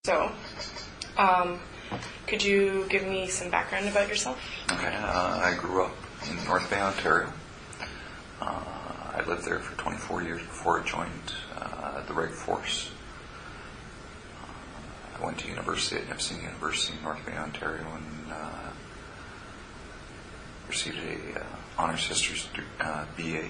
So, could you give me some background about yourself? Okay, I grew up in North Bay, Ontario. I lived there for 24 years before I joined the Reg Force. I went to university at Nipissing University in North Bay, Ontario, and received a honors history BA.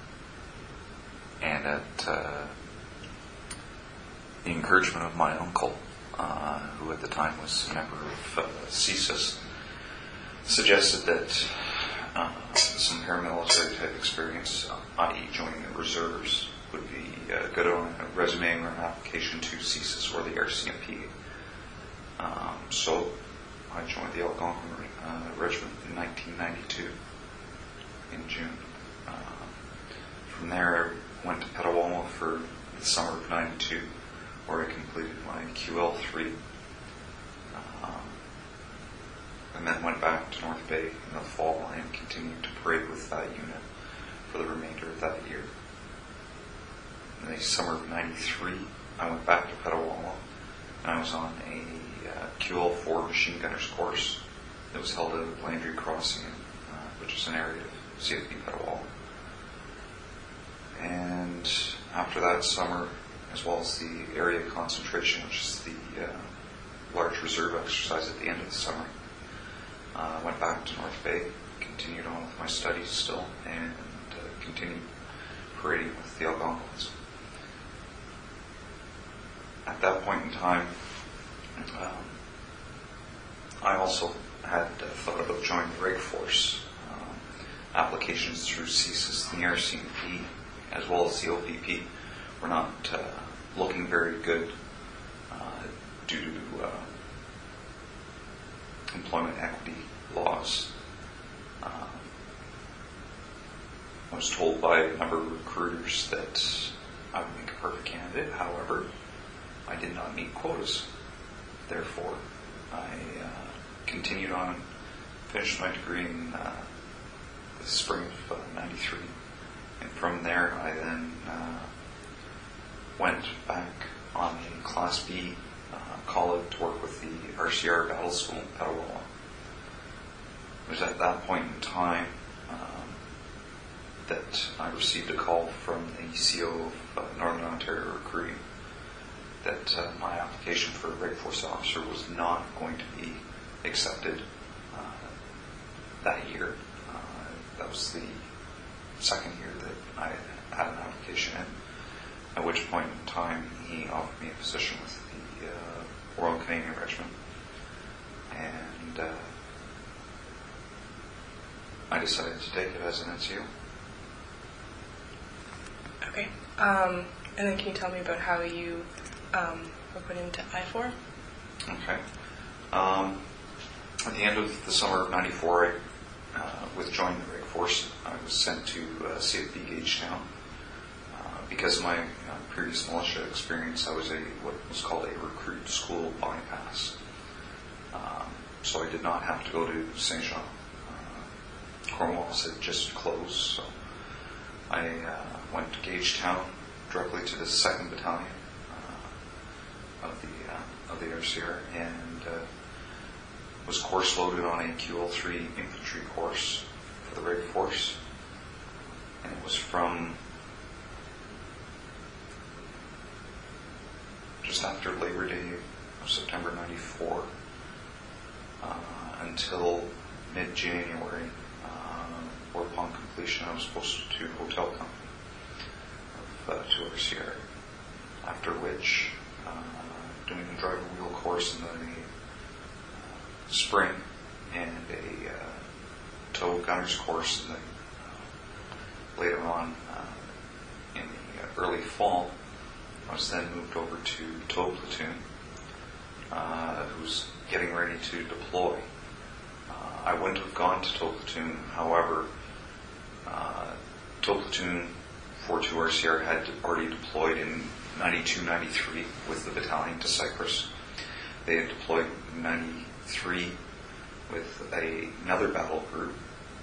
And at the encouragement of my uncle, who at the time was a member of CSIS, suggested that some paramilitary type experience, i.e. joining the reserves, would be good on a resume or an application to CSIS or the RCMP. So I joined the Algonquin Regiment in 1992 in June. From there I went to Petawawa for the summer of 92, where I completed my QL3, and then went back to North Bay in the fall and continued to parade with that unit for the remainder of that year. In the summer of 93, I went back to Petawawa, and I was on a QL4 machine gunner's course that was held at Landry Crossing, which is an area of CFB Petawawa. And after that summer, as well as the area concentration, which is the large reserve exercise at the end of the summer, went back to North Bay, continued on with my studies still, and continued parading with the Algonquins. At that point in time, I also had thought about joining the Reg Force. Applications through CSIS and the RCMP, as well as the OPP, were not looking very good due to employment equity laws. I was told by a number of recruiters that I would make a perfect candidate. However, I did not meet quotas. Therefore, I continued on and finished my degree in the spring of 93. And from there, I then went back on a Class B college to work with the RCR Battle School in Petawawa. It was at that point in time that I received a call from the CO of Northern Ontario Recruiting that my application for a Reg Force officer was not going to be accepted that year. That was the second year that I had an application in, at which point in time he offered me a position with the Royal Canadian Regiment. And I decided to take it as an NCO. Okay. And then can you tell me about how you were put into I4? Okay. At the end of the summer of 94, with joining the Reg Force, I was sent to CFB Gagetown. Because of my previous militia experience, I was what was called a recruit school bypass. So I did not have to go to Saint Jean. Cornwallis had just closed, so I went to Gagetown directly to the 2nd Battalion of the RCR, and was course loaded on a QL3 infantry course for the Reg Force. And it was from just after Labor Day of September 94 until mid-January, where upon completion I was posted to hotel company to RCR, after which doing a driver wheel course in the spring and a tow gunner's course in the later on in the early fall. I was then moved over to tow platoon, who's getting ready to deploy. I wouldn't have gone to tow platoon, however, tow platoon 42 RCR had already deployed in 92-93 with the battalion to Cyprus. They had deployed in 93 with another battle group,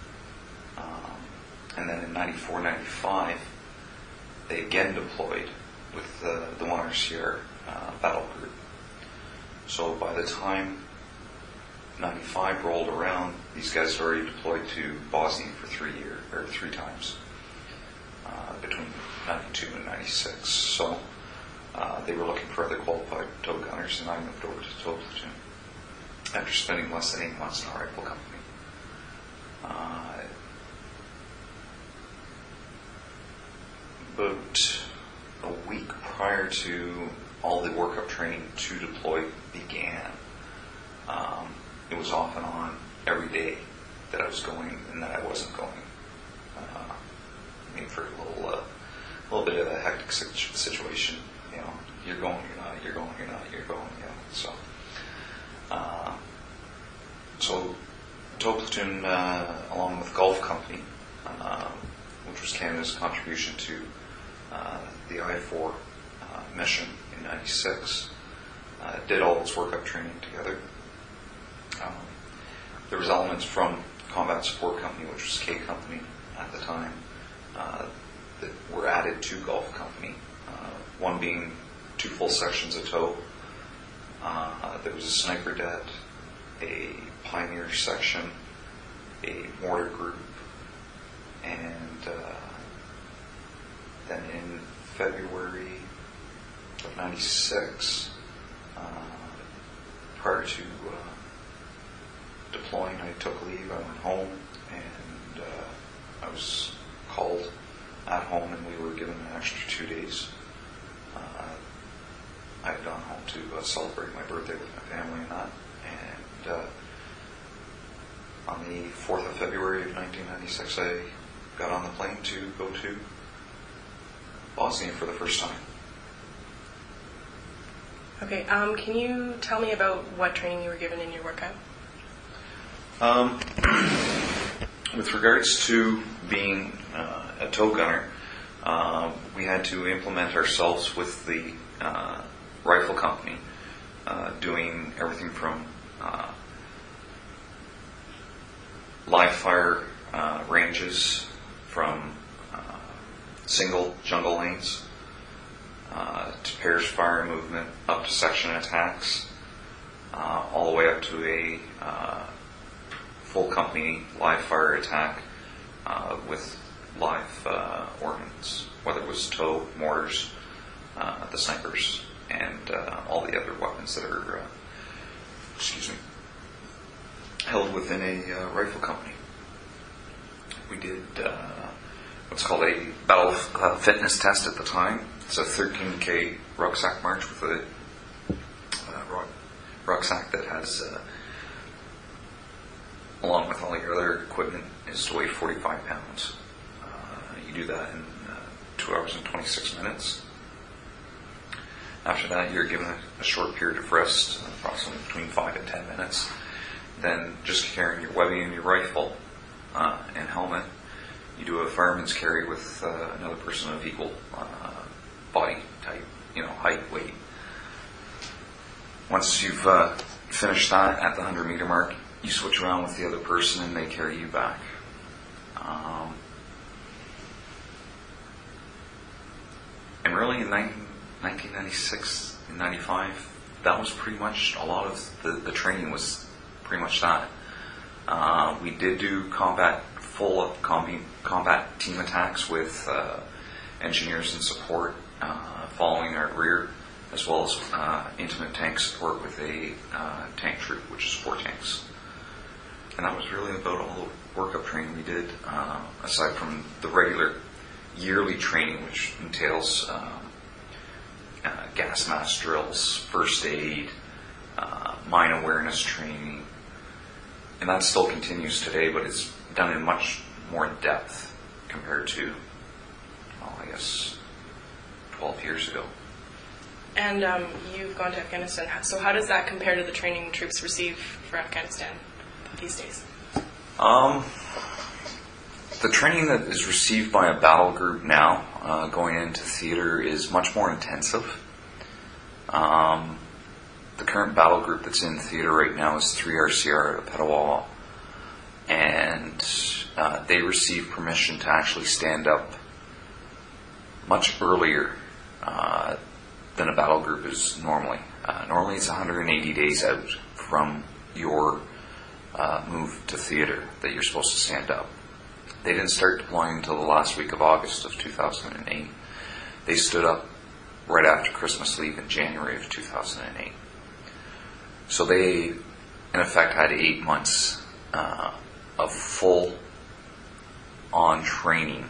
and then in 94-95 they again deployed with the 1 RCR battle group. So by the time 95 rolled around, these guys had already deployed to Bosnia for 3 times between 92 and 96. So they were looking for other qualified tow gunners, and I moved over to tow platoon after spending less than 8 months in a rifle company. About a week prior to all the workup training to deploy began, it was off and on every day that I was going and that I wasn't going. Made for a little bit of a hectic situation. You know, you're going, you're not, you're going, you're not, you're going. You know, so tow platoon, along with Gulf Company, which was Canada's contribution to the I-4 mission in '96, did all its workup training together. There was elements from Combat Support Company, which was K Company at the time, that were added to Gulf Company. One being 2 full sections of tow. There was a sniper det, a pioneer section, a mortar group, and then in February of '96, prior to deploying, I took leave, I went home, and I was called at home, and we were given an extra 2 days. I had gone home to celebrate my birthday with my family and that, and on the 4th of February of 1996, I got on the plane to go to Bosnia for the first time. Okay, can you tell me about what training you were given in your workout? With regards to being a tow gunner, we had to implement ourselves with the rifle company, doing everything from live fire ranges, from single jungle lanes to pairs fire movement, up to section attacks, all the way up to a full company live fire attack with live ordnance, whether it was tow, mortars, the snipers, and all the other weapons that are held within a rifle company. We did what's called a battle fitness test at the time. It's a 13K rucksack march with a rucksack that has, along with all your other equipment, is to weigh 45 pounds. You do that in 2 hours and 26 minutes. After that, you're given a short period of rest, approximately between 5 and 10 minutes. Then, just carrying your webbing and your rifle and helmet, you do a fireman's carry with another person of equal body type, height, weight. Once you've finished that at the 100-meter mark, you switch around with the other person and they carry you back. And really in 1996 and 95, that was pretty much a lot of the training was pretty much that. We did do full combat team attacks with engineers and support following our rear, as well as intimate tank support with a tank troop, which is 4 tanks. And that was really about all the workup training we did, aside from the regular yearly training, which entails gas mask drills, first aid, mine awareness training. And that still continues today, but it's done in much more depth compared to, 12 years ago. And you've gone to Afghanistan. So how does that compare to the training troops receive for Afghanistan these days? The training that is received by a battle group now, going into theater, is much more intensive. The current battle group that's in theater right now is 3 RCR at Petawawa, and they receive permission to actually stand up much earlier than a battle group is normally. Normally it's 180 days out from your move to theater that you're supposed to stand up. They didn't start deploying until the last week of August of 2008. They stood up right after Christmas leave in January of 2008. So they, in effect, had 8 months of full-on training.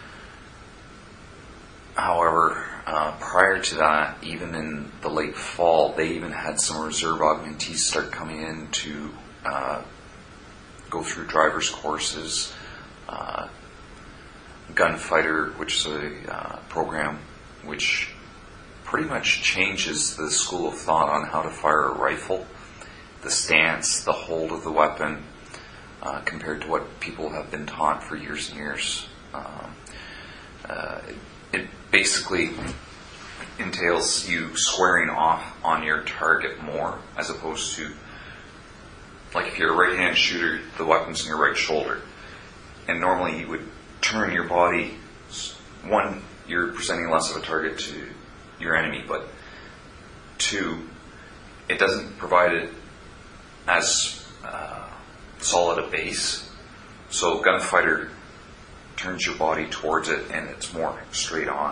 However, prior to that, even in the late fall, they even had some reserve augmentees start coming in to go through driver's courses, Gunfighter, which is a program which pretty much changes the school of thought on how to fire a rifle, the stance, the hold of the weapon, compared to what people have been taught for years and years. It basically entails you squaring off on your target more, as opposed to, like if you're a right-hand shooter, the weapon's in your right shoulder. And normally you would turn your body, one, you're presenting less of a target to your enemy, but two, it doesn't provide it as solid a base. So Gunfighter turns your body towards it and it's more straight on.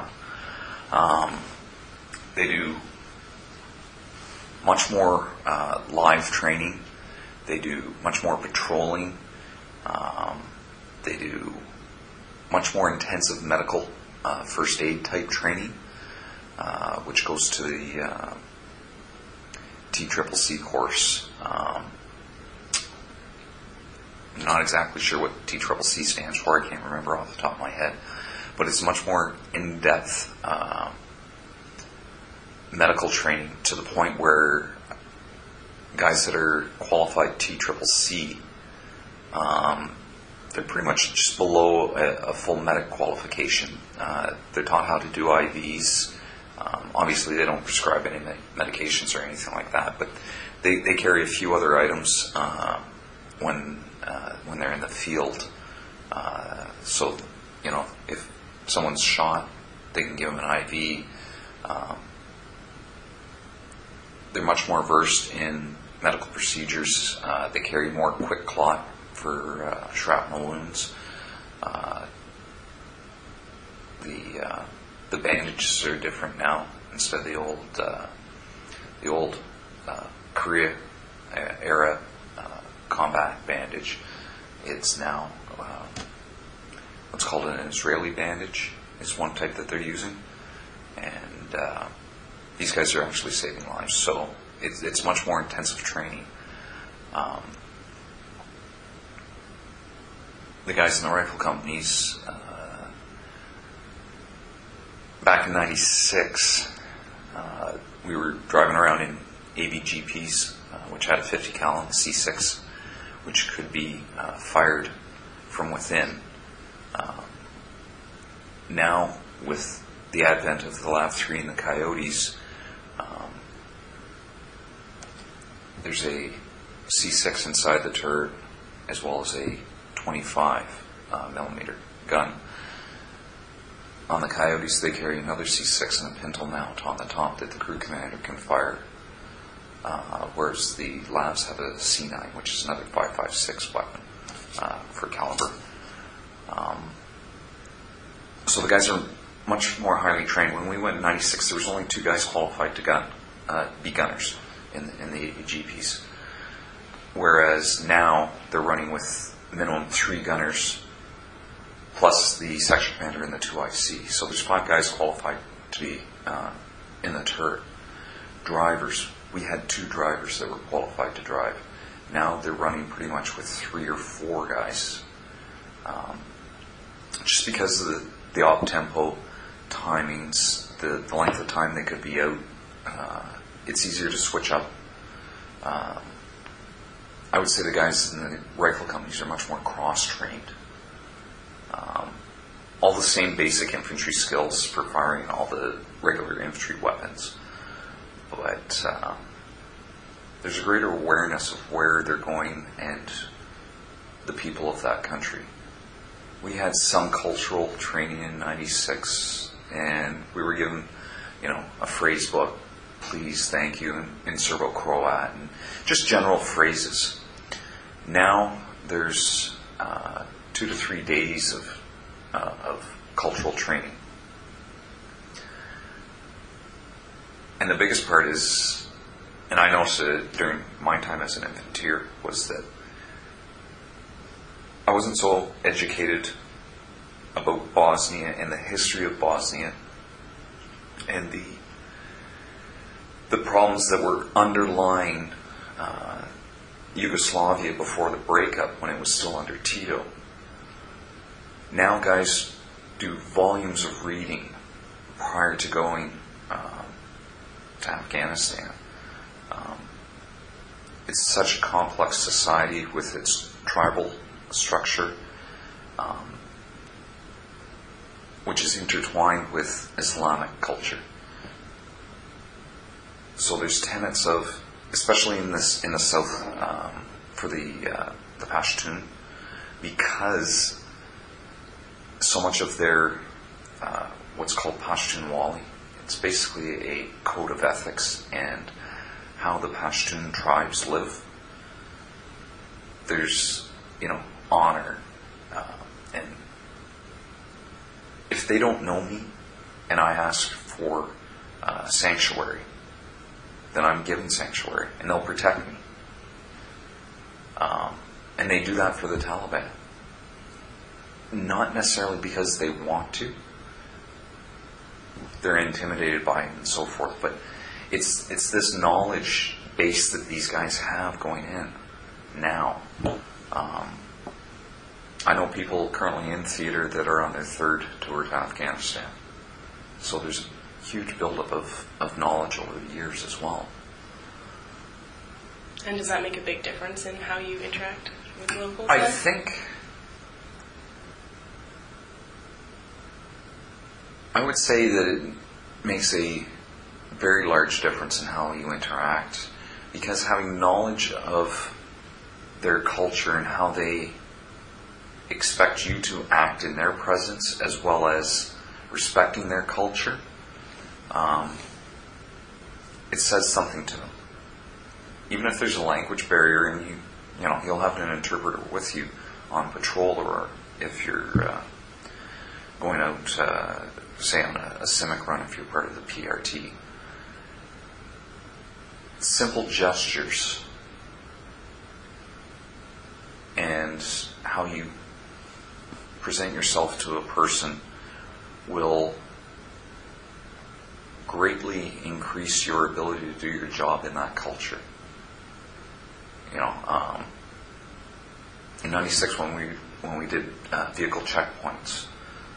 They do much more live training. They do much more patrolling. They do much more intensive medical first aid type training, which goes to the TCCC course. I'm not exactly sure what TCCC stands for. I can't remember off the top of my head. But it's much more in-depth medical training, to the point where guys that are qualified TCCC, they're pretty much just below a full medic qualification. They're taught how to do IVs. Obviously, they don't prescribe any medications or anything like that, but they carry a few other items when they're in the field. So, if someone's shot, they can give them an IV. They're much more versed in medical procedures. They carry more quick clot for shrapnel wounds. The bandages are different now. Instead of the old Korea era combat bandage, it's now what's called an Israeli bandage. Is one type that they're using, and these guys are actually saving lives. So it's much more intensive training. The guys in the rifle companies, back in '96, we were driving around in ABGPs, which had a 50 cal and C6, which could be fired from within. Now, with the advent of the LAV-3 and the Coyotes, there's a C6 inside the turret, as well as a 25 millimeter gun. On the Coyotes, they carry another C6 and a pintle mount on the top that the crew commander can fire, whereas the LAVs have a C9, which is another 5.56 weapon for caliber. So the guys are much more highly trained. When we went in '96, there was only 2 guys qualified to be gunners in the ABGPs, whereas now they're running with minimum 3 gunners plus the section commander and the 2 IC. So there's 5 guys qualified to be in the turret. Drivers, we had 2 drivers that were qualified to drive. Now they're running pretty much with 3 or 4 guys, just because of the op-tempo timings, the length of time they could be out. It's easier to switch up. I would say the guys in the rifle companies are much more cross-trained. All the same basic infantry skills for firing all the regular infantry weapons, but there's a greater awareness of where they're going and the people of that country. We had some cultural training in '96, and we were given a phrase book, please, thank you, in Serbo-Croat, and just general phrases. Now there's 2 to 3 days of cultural training. And the biggest part is, and I noticed it during my time as an infanteer, was that I wasn't so educated about Bosnia and the history of Bosnia and the problems that were underlying Yugoslavia before the breakup, when it was still under Tito. Now guys do volumes of reading prior to going to Afghanistan. It's such a complex society with its tribal structure, which is intertwined with Islamic culture. So there's tenets of, especially in the south, for the Pashtun, because so much of their what's called Pashtunwali, it's basically a code of ethics and how the Pashtun tribes live. There's honor, and if they don't know me and I ask for sanctuary, then I'm given sanctuary, and they'll protect me. And they do that for the Taliban. Not necessarily because they want to. They're intimidated by it and so forth. But it's this knowledge base that these guys have going in now. I know people currently in theater that are on their 3rd tour to Afghanistan. So there's a huge buildup of knowledge over the years as well. And does that make a big difference in how you interact with locals? I think I would say that it makes a very large difference in how you interact, because having knowledge of their culture and how they expect you to act in their presence, as well as respecting their culture, it says something to them. Even if there's a language barrier and you'll have an interpreter with you on patrol, or if you're going out, say on a CIMIC run, if you're part of the PRT. Simple gestures and how you present yourself to a person will greatly increase your ability to do your job in that culture. In '96 when we did vehicle checkpoints,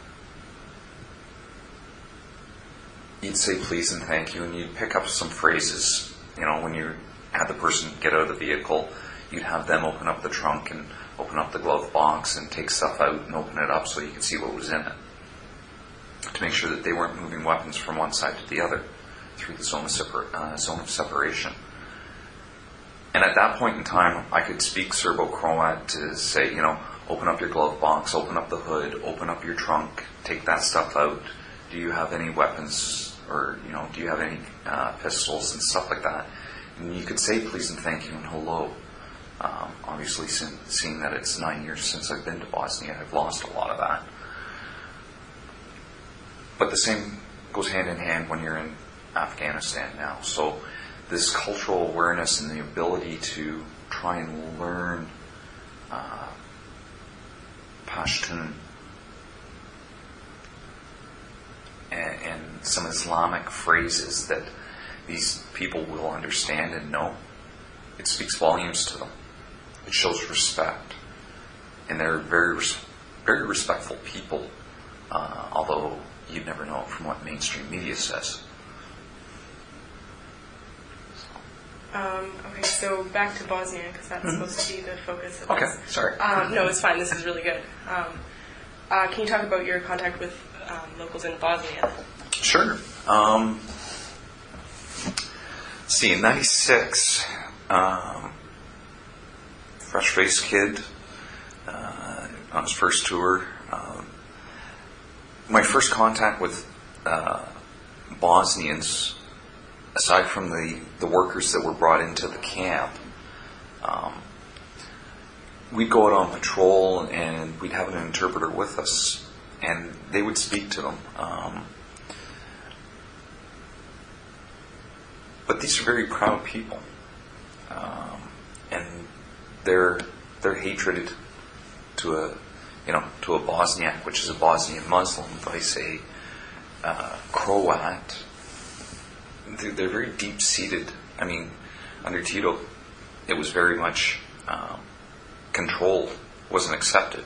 you'd say please and thank you, and you'd pick up some phrases. When you had the person get out of the vehicle, you'd have them open up the trunk and open up the glove box and take stuff out and open it up so you could see what was in it, to make sure that they weren't moving weapons from one side to the other through the zone of separation. And at that point in time, I could speak Serbo-Croat to say, open up your glove box, open up the hood, open up your trunk, take that stuff out. Do you have any weapons, or do you have any pistols and stuff like that? And you could say please and thank you and hello. Obviously, seeing that it's 9 years since I've been to Bosnia, I've lost a lot of that. But the same goes hand in hand when you're in Afghanistan now. So this cultural awareness and the ability to try and learn Pashtun and some Islamic phrases that these people will understand and know, it speaks volumes to them. It shows respect. And they're very, very respectful people, although you'd never know it from what mainstream media says. Okay, so back to Bosnia, because that's supposed to be the focus of this. Okay, sorry. No, it's fine. This is really good. Can you talk about your contact with locals in Bosnia? Sure. See, in '96, fresh-faced kid on his first tour. My first contact with Bosnians, aside from the workers that were brought into the camp, we'd go out on patrol and we'd have an interpreter with us, and they would speak to them. But these are very proud people, and their hatred to a Bosniak, which is a Bosnian Muslim, vice a Croat, they're very deep-seated. I mean, under Tito, it was very much control wasn't accepted.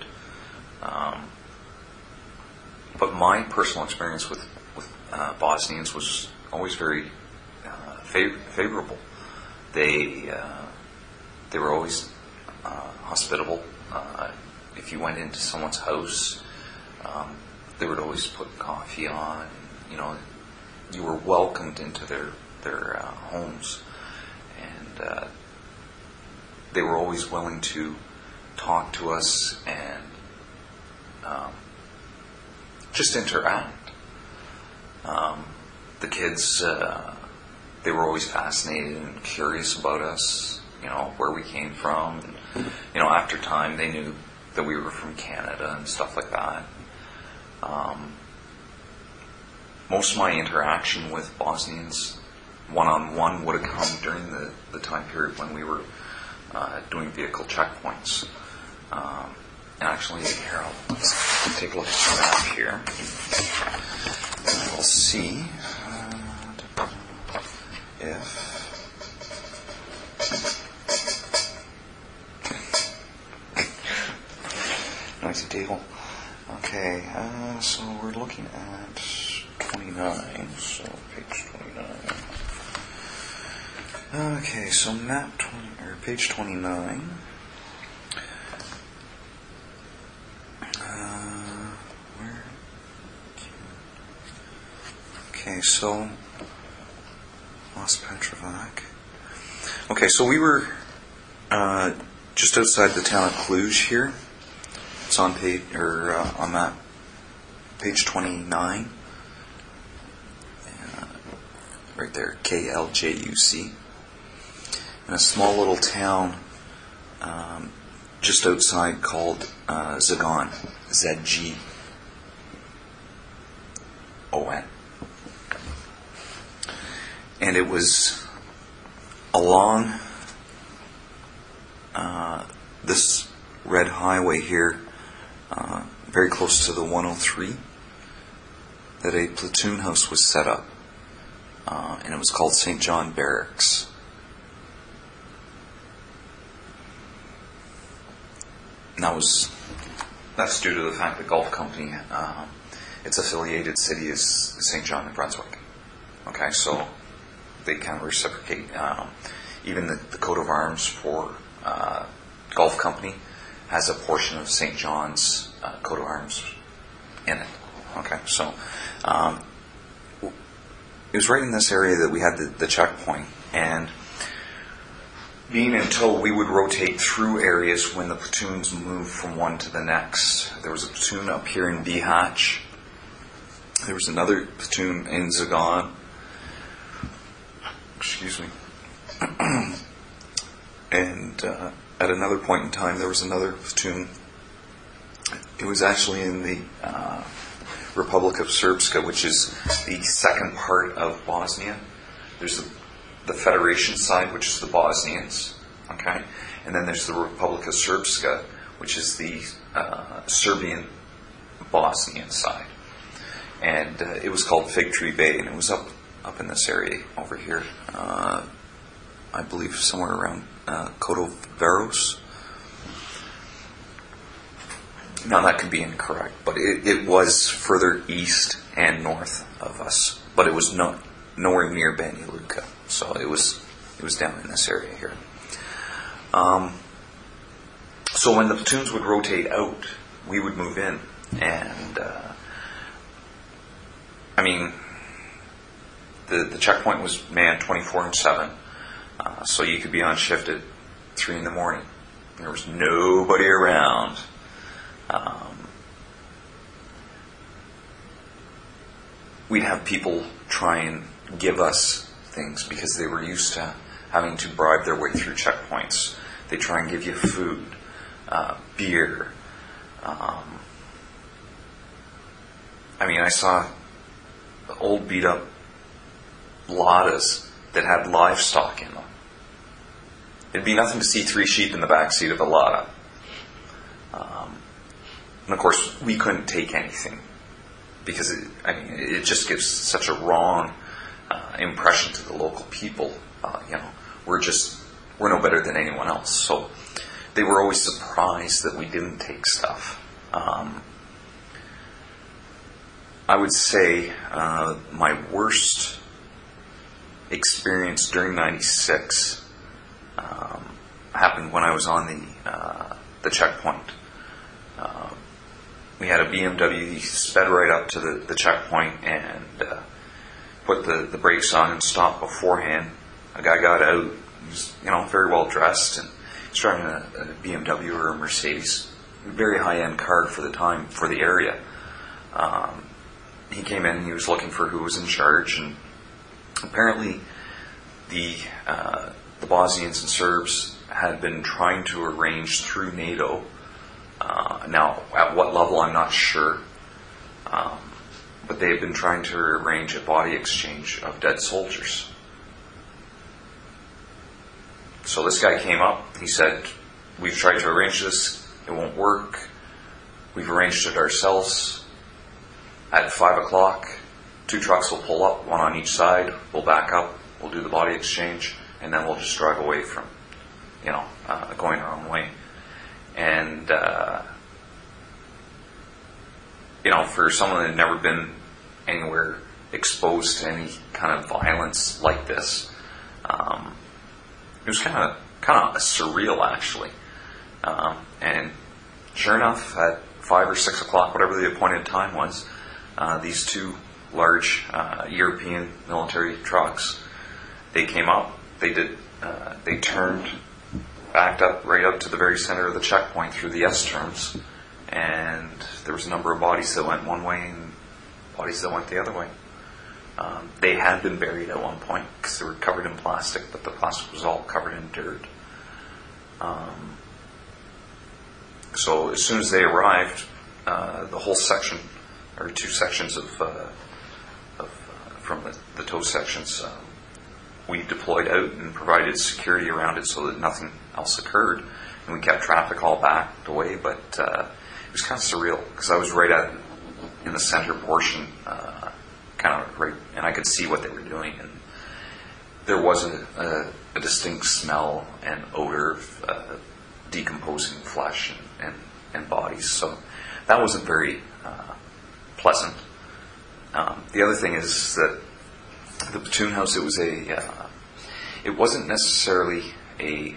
But my personal experience with Bosnians was always very favorable. They were always hospitable. If you went into someone's house, they would always put coffee on. You were welcomed into their homes, and they were always willing to talk to us and just interact. The kids, they were always fascinated and curious about us, where we came from. And, after time, they knew that we were from Canada and stuff like that. Most of my interaction with Bosnians, one-on-one, would have come during the time period when we were doing vehicle checkpoints. And actually, here, let's take a look at the map here. And we'll see if... Noisy table. Okay, so we're looking at 29, so page 29. Okay, so map 20, or page 29. Okay, so Los Petrovac. Okay, so we were just outside the town of Cluj here. It's on page on map page 29. Right there, KLJUC. In a small little town just outside called Zagon, ZGON. And it was along this red highway here, very close to the 103, that a platoon house was set up. And it was called St. John Barracks. And that's due to the fact that Gulf Company, its affiliated city is St. John, New Brunswick. Okay, so they kind of reciprocate. Even the coat of arms for Gulf Company has a portion of St. John's coat of arms in it. Okay, so it was right in this area that we had the checkpoint, and being in tow, we would rotate through areas when the platoons moved from one to the next. There was a platoon up here in Bihać. There was another platoon in Zagon. Excuse me. And at another point in time, there was another platoon. It was actually in the Republic of Srpska, which is the second part of Bosnia. There's the Federation side, which is the Bosnians, okay? And then there's the Republic of Srpska, which is the Serbian Bosnian side. And it was called Fig Tree Bay, and it was up in this area over here. I believe somewhere around Kotovaros. Now that could be incorrect, but it was further east and north of us, but it was nowhere near Banja Luka. So it was down in this area here. So when the platoons would rotate out, we would move in, and the checkpoint was manned 24/7, so you could be on shift at 3 a.m. There was nobody around. We'd have people try and give us things because they were used to having to bribe their way through checkpoints. They try and give you food, beer. I saw old beat up Ladas that had livestock in them. It'd be nothing to see 3 sheep in the back seat of a Lada. And of course, we couldn't take anything because it just gives such a wrong impression to the local people. We're no better than anyone else. So they were always surprised that we didn't take stuff. I would say my worst experience during '96 happened when I was on the checkpoint. We had a BMW. He sped right up to the checkpoint and put the brakes on and stopped beforehand. A guy got out. He was, very well dressed, and he's driving a BMW or a Mercedes, very high-end car for the time for the area. He came in. He was looking for who was in charge, and apparently the Bosnians and Serbs had been trying to arrange through NATO. Now, at what level, I'm not sure. But they had been trying to arrange a body exchange of dead soldiers. So this guy came up. He said, "We've tried to arrange this. It won't work. We've arranged it ourselves. At 5 o'clock, 2 trucks will pull up, 1 on each side. We'll back up. We'll do the body exchange. And then we'll just drive away from, going our own way." And, for someone that had never been anywhere exposed to any kind of violence like this, it was kind of surreal, actually. And sure enough, at 5 or 6 o'clock, whatever the appointed time was, these 2 large European military trucks, they came up. They turned, backed up right up to the very center of the checkpoint through the S-turns, and there was a number of bodies that went one way and bodies that went the other way. They had been buried at one point because they were covered in plastic, but the plastic was all covered in dirt. So as soon as they arrived, the whole section, or 2 sections from the tow sections, we deployed out and provided security around it so that nothing else occurred, and we kept traffic all backed away. But it was kind of surreal because I was right in the center portion, kind of right, and I could see what they were doing, and there was a distinct smell and odor of decomposing flesh and bodies. So that wasn't very pleasant. The other thing is that the platoon house, it wasn't necessarily a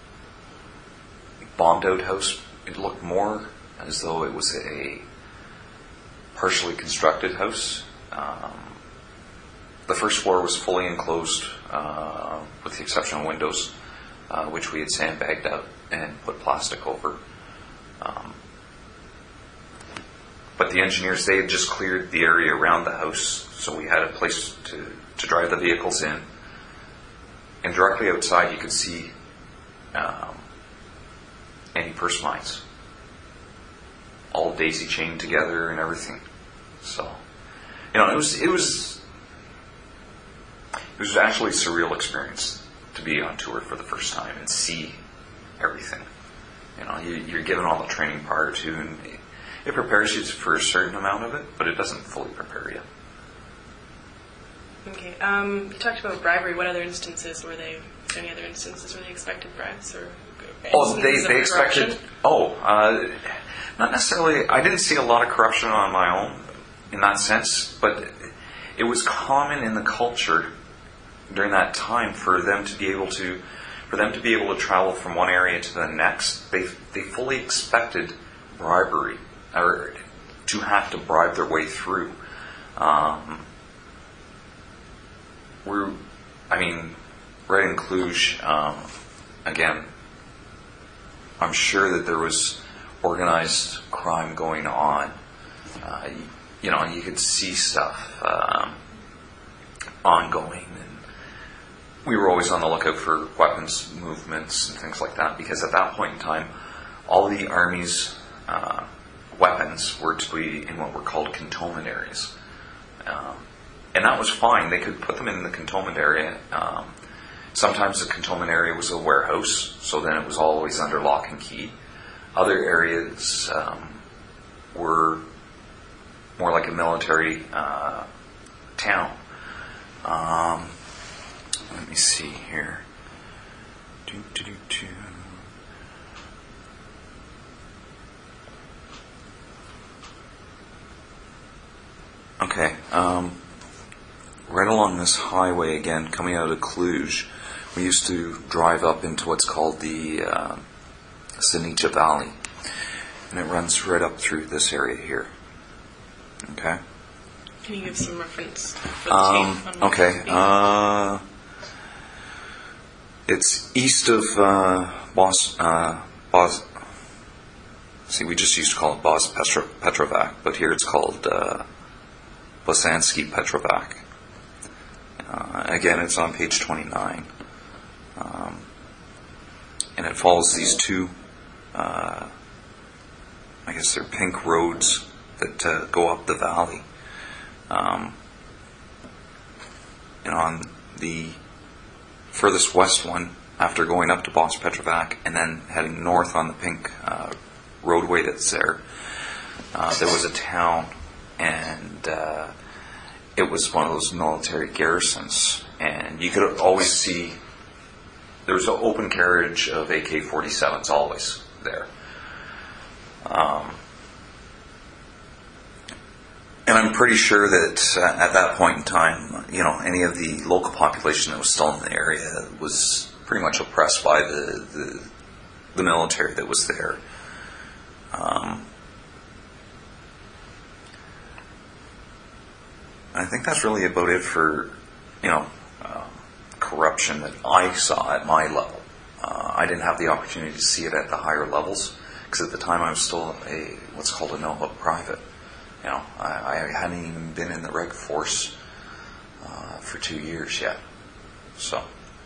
bombed out house. It looked more as though it was a partially constructed house. The first floor was fully enclosed, with the exception of windows, which we had sandbagged out and put plastic over. But the engineers, they had just cleared the area around the house, so we had a place to drive the vehicles in. And directly outside, you could see anti-purse mines, all daisy chained together and everything. So, it was actually a surreal experience to be on tour for the first time and see everything. You're given all the training prior to, and it prepares you for a certain amount of it, but it doesn't fully prepare you. Okay. You talked about bribery. What other instances were they? Any other instances where they expected bribes or? They expected. Not necessarily. I didn't see a lot of corruption on my own in that sense, but it was common in the culture during that time for them to be able to travel from one area to the next. They fully expected bribery, or to have to bribe their way through. Right in Cluj, again, I'm sure that there was organized crime going on. You could see stuff. ongoing, and we were always on the lookout for weapons movements and things like that, because at that point in time, all the Army's weapons were to be in what were called cantonment areas. And that was fine. They could put them in the cantonment area. Sometimes the cantonment area was a warehouse, so then it was always under lock and key. Other areas were more like a military town. Let me see here. Okay, right along this highway again, coming out of Cluj, we used to drive up into what's called the Sinicha Valley, and it runs right up through this area here. Okay. Can you give some reference for the tape? Okay. It's east of See, we just used to call it Petrovac, but here it's called Bosansky Petrovac. Again, it's on page 29. And it follows these two, I guess they're pink roads that go up the valley. And on the furthest west one, after going up to Bos Petrovac and then heading north on the pink roadway that's there, there was a town, and it was one of those military garrisons, and you could always see there was an open carriage of AK-47s always there. And I'm pretty sure that at that point in time, any of the local population that was still in the area was pretty much oppressed by the military that was there. I think that's really about it for, corruption that I saw at my level. I didn't have the opportunity to see it at the higher levels, because at the time I was still what's called a no-hook private. I hadn't even been in the Reg Force for 2 years yet. So.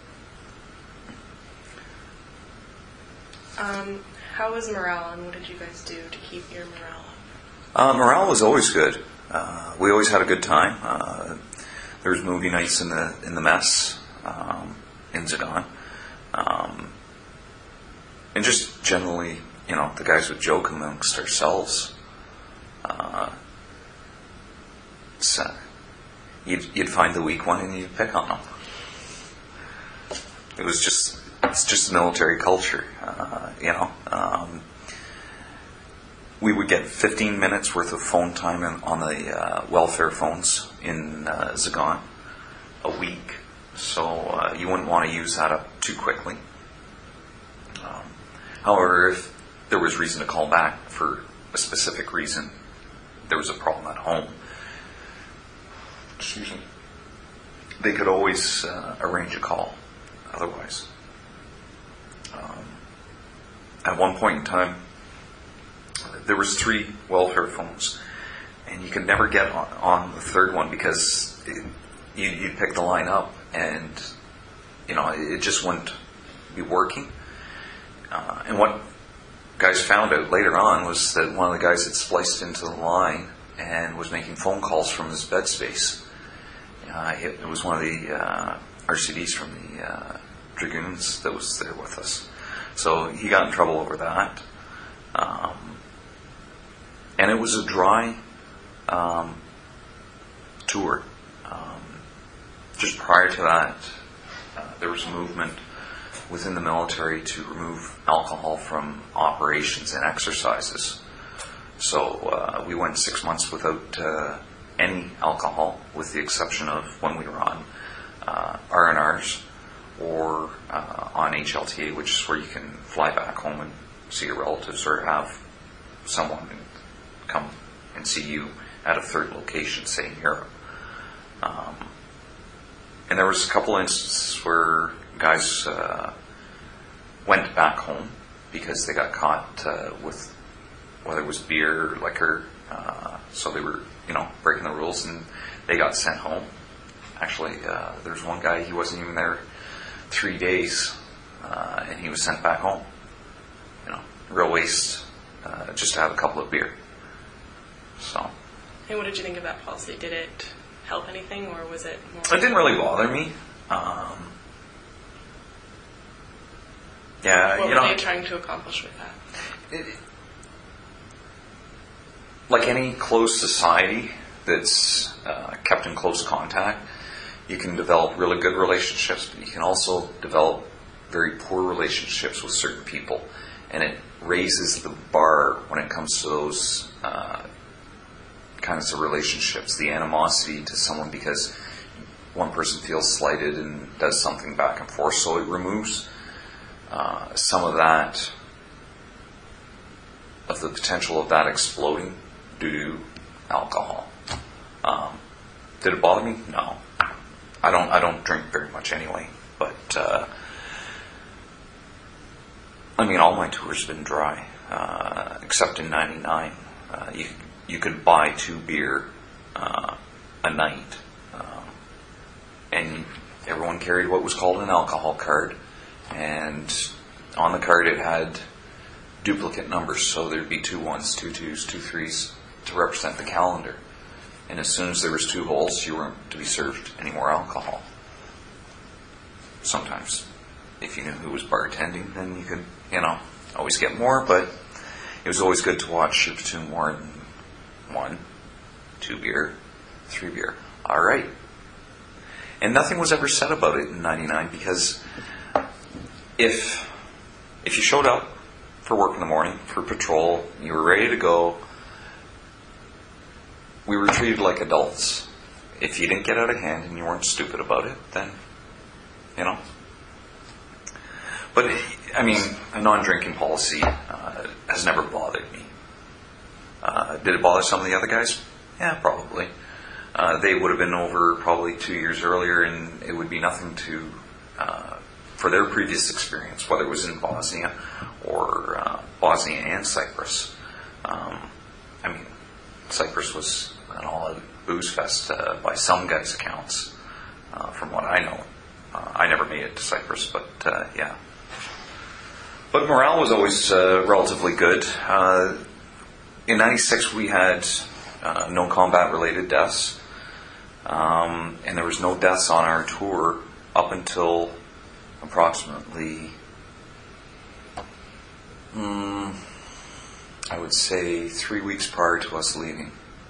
How was morale, and what did you guys do to keep your morale up? Morale was always good. We always had a good time. There was movie nights in the mess in Zagan, and just generally, the guys would joke amongst ourselves. You'd find the weak one and you'd pick on them. It's just military culture, We would get 15 minutes worth of phone time on the welfare phones in Zagan a week, so you wouldn't want to use that up too quickly. However, if there was reason to call back for a specific reason, there was a problem at home, they could always arrange a call otherwise. At one point in time, there was 3 welfare phones, and you could never get on the third one because you'd pick the line up, and it just wouldn't be working. And what guys found out later on was that one of the guys had spliced into the line and was making phone calls from his bed space. It was one of the RCDs from the Dragoons that was there with us. So he got in trouble over that. And it was a dry tour. Just prior to that, there was a movement within the military to remove alcohol from operations and exercises. So we went 6 months without any alcohol, with the exception of when we were on R&Rs or on HLTA, which is where you can fly back home and see your relatives or have someone come and see you at a third location, say in Europe. And there was a couple instances where guys went back home because they got caught with whether it was beer or liquor, so they were breaking the rules, and they got sent home. Actually, there's one guy, he wasn't even there 3 days, and he was sent back home. Real waste, just to have a couple of beer. So. And what did you think of that policy? Did it help anything, or was it more... It didn't really bother me. What were they trying to accomplish with that? Like any closed society that's kept in close contact, you can develop really good relationships, but you can also develop very poor relationships with certain people. And it raises the bar when it comes to those kinds of relationships, the animosity to someone because one person feels slighted and does something back and forth. So it removes some of that, of the potential of that exploding due to alcohol. Did it bother me? No. I don't drink very much anyway, but all my tours have been dry, except in '99. You could buy 2 beer a night, and everyone carried what was called an alcohol card, and on the card it had duplicate numbers, so there'd be 2 1s, 2 2s, 2 3s to represent the calendar. And as soon as there was 2 holes, you weren't to be served any more alcohol. Sometimes, if you knew who was bartending, then you could, always get more, but it was always good to watch your platoon more than 1, 2 beer, 3 beer. All right. And nothing was ever said about it in '99 because if you showed up for work in the morning, for patrol, you were ready to go, we were treated like adults. If you didn't get out of hand and you weren't stupid about it, then, But, a non-drinking policy has never bothered me. Did it bother some of the other guys? Yeah, probably. They would have been over probably 2 years earlier, and it would be nothing for their previous experience, whether it was in Bosnia or Bosnia and Cyprus. Cyprus was an all-out booze fest by some guys' accounts, from what I know. I never made it to Cyprus, but yeah. But morale was always relatively good. In '96, we had no combat-related deaths, and there was no deaths on our tour up until approximately, I would say 3 weeks prior to us leaving.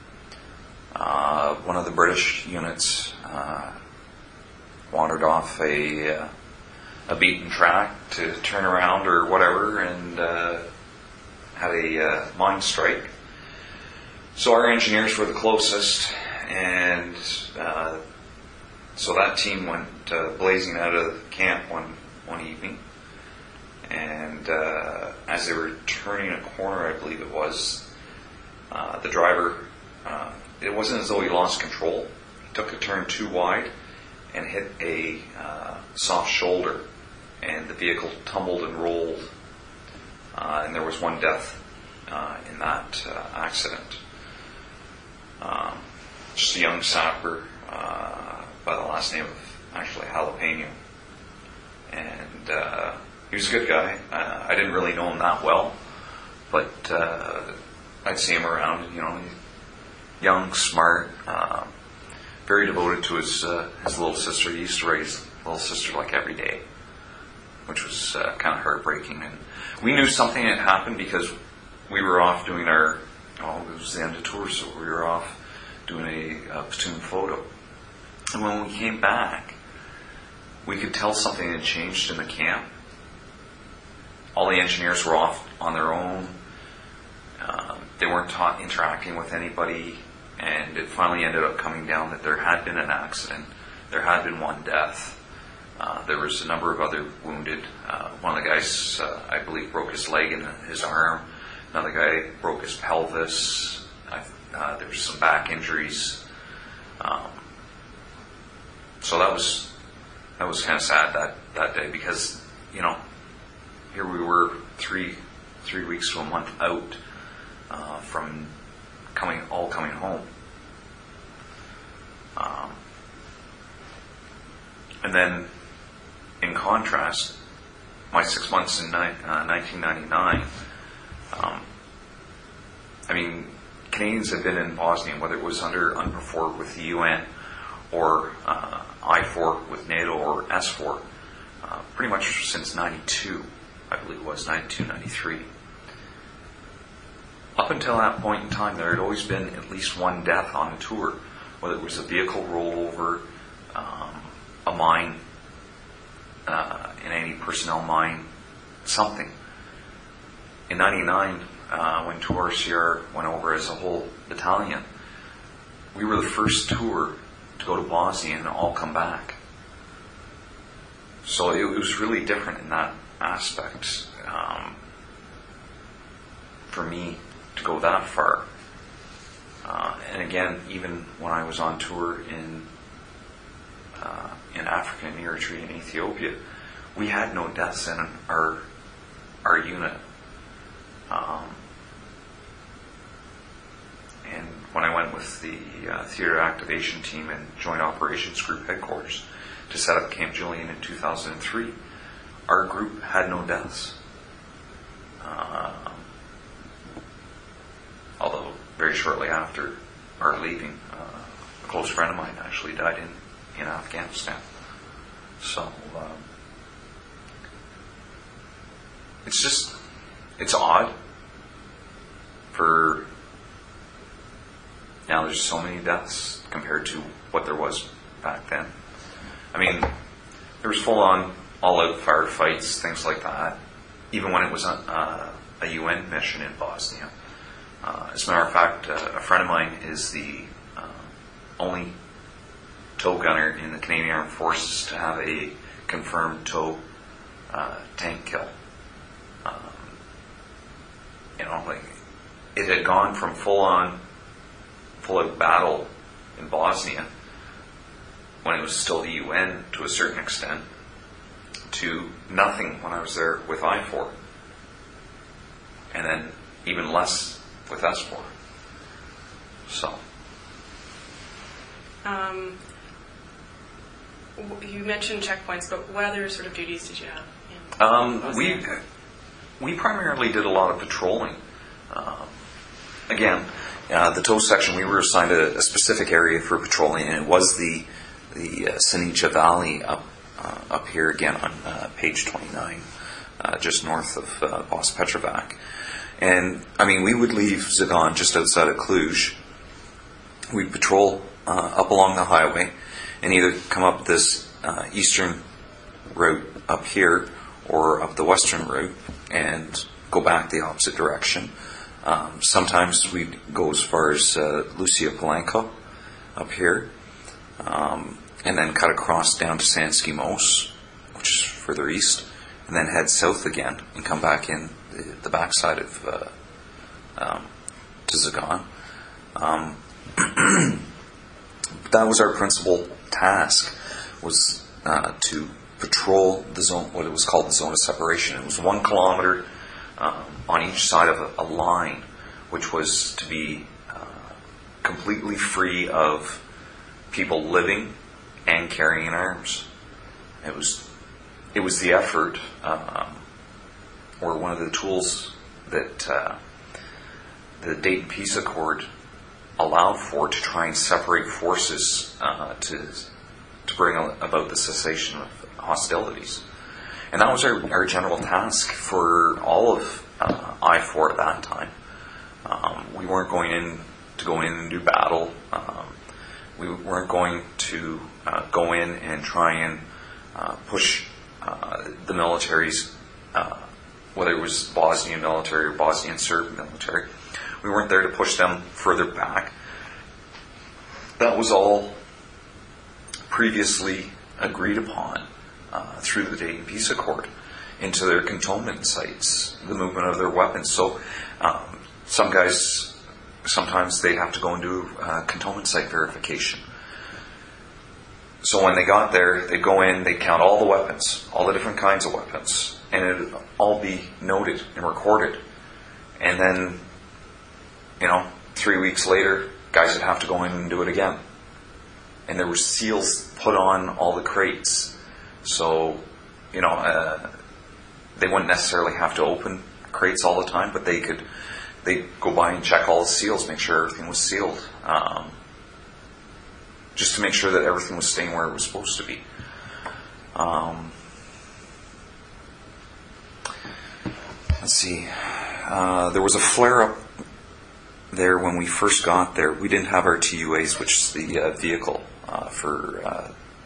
One of the British units wandered off a beaten track to turn around or whatever, and had a mine strike. So our engineers were the closest, and so that team went blazing out of camp one evening, and as they were turning a corner, I believe it was, the driver, it wasn't as though he lost control. He took a turn too wide and hit a soft shoulder, and the vehicle tumbled and rolled, and there was 1 death in that accident. Just a young sapper by the last name of actually Jalapeno, and he was a good guy. I didn't really know him that well, but I'd see him around. Young, smart, very devoted to his little sister. He used to raise little sister like every day, which was kind of heartbreaking. And we knew something had happened because we were off doing it was the end of tour, so we were off doing a platoon photo. And when we came back, we could tell something had changed in the camp. All the engineers were off on their own. They weren't interacting with anybody, and it finally ended up coming down that there had been an accident. There had been 1 death. There was a number of other wounded. One of the guys, I believe, broke his leg and his arm. Another guy broke his pelvis. There was some back injuries. So that was kind of sad that day because, here we were 3 weeks to a month out from coming home. And then, in contrast, my 6 months in 1999, Canadians have been in Bosnia, whether it was under UNPROFOR with the UN or I4 with NATO or S4, pretty much since 92, I believe it was, 92, 93. Up until that point in time, there had always been at least one death on the tour, whether it was a vehicle rollover, a mine, in any personnel mine, something. In 99, when Tour Sierra went over as a whole battalion, we were the first tour to go to Bosnia and all come back. So it was really different in that aspect. For me to go that far. And again, even when I was on tour in Africa and Eritrea and Ethiopia, we had no deaths in our unit. And when I went with the Theater Activation Team and Joint Operations Group Headquarters to set up Camp Julian in 2003, our group had no deaths. Although very shortly after our leaving, a close friend of mine actually died in Afghanistan. So it's odd for now. There's so many deaths compared to what there was back then. There was full-on, all-out firefights, things like that, even when it was a UN mission in Bosnia. As a matter of fact, a friend of mine is the only tow gunner in the Canadian Armed Forces to have a confirmed tow tank kill. It had gone from full-out battle in Bosnia, when it was still the UN to a certain extent, to nothing when I was there with I4, and then even less with S4. So. You mentioned checkpoints, but what other sort of duties did you have? We primarily did a lot of patrolling. Again, the tow section, we were assigned a specific area for patrolling, and it was the Sinija Valley up here again on page 29, just north of Bos Petrovac. And we would leave Zagan just outside of Cluj. We'd patrol up along the highway and either come up this eastern route up here or up the western route and go back the opposite direction. Sometimes we'd go as far as Lucia Palanco up here, and then cut across down to Sanski Most, which is further east, and then head south again and come back in the backside of to Zagan. That was our principal task, was to patrol the zone, what it was called the zone of separation. It was 1 kilometer on each side of a line, which was to be completely free of people living and carrying arms. It was the effort, or one of the tools that the Dayton Peace Accord allowed for, to try and separate forces to bring about the cessation of hostilities. And that was our general task for all of I4 at that time. We weren't going in and do battle. We weren't going to go in and try and push the militaries, whether it was Bosnian military or Bosnian Serb military. We weren't there to push them further back. That was all previously agreed upon through the Dayton Peace Accord into their cantonment sites, the movement of their weapons. So some guys, sometimes they'd have to go and do cantonment site verification. So when they got there, they'd go in, they'd count all the weapons, all the different kinds of weapons, and it'd all be noted and recorded. And then, 3 weeks later, guys would have to go in and do it again. and there were seals put on all the crates. So, they wouldn't necessarily have to open crates all the time, but they'd go by and check all the seals, make sure everything was sealed, just to make sure that everything was staying where it was supposed to be. Let's see. There was a flare-up there when we first got there. We didn't have our TUAs, which is the vehicle for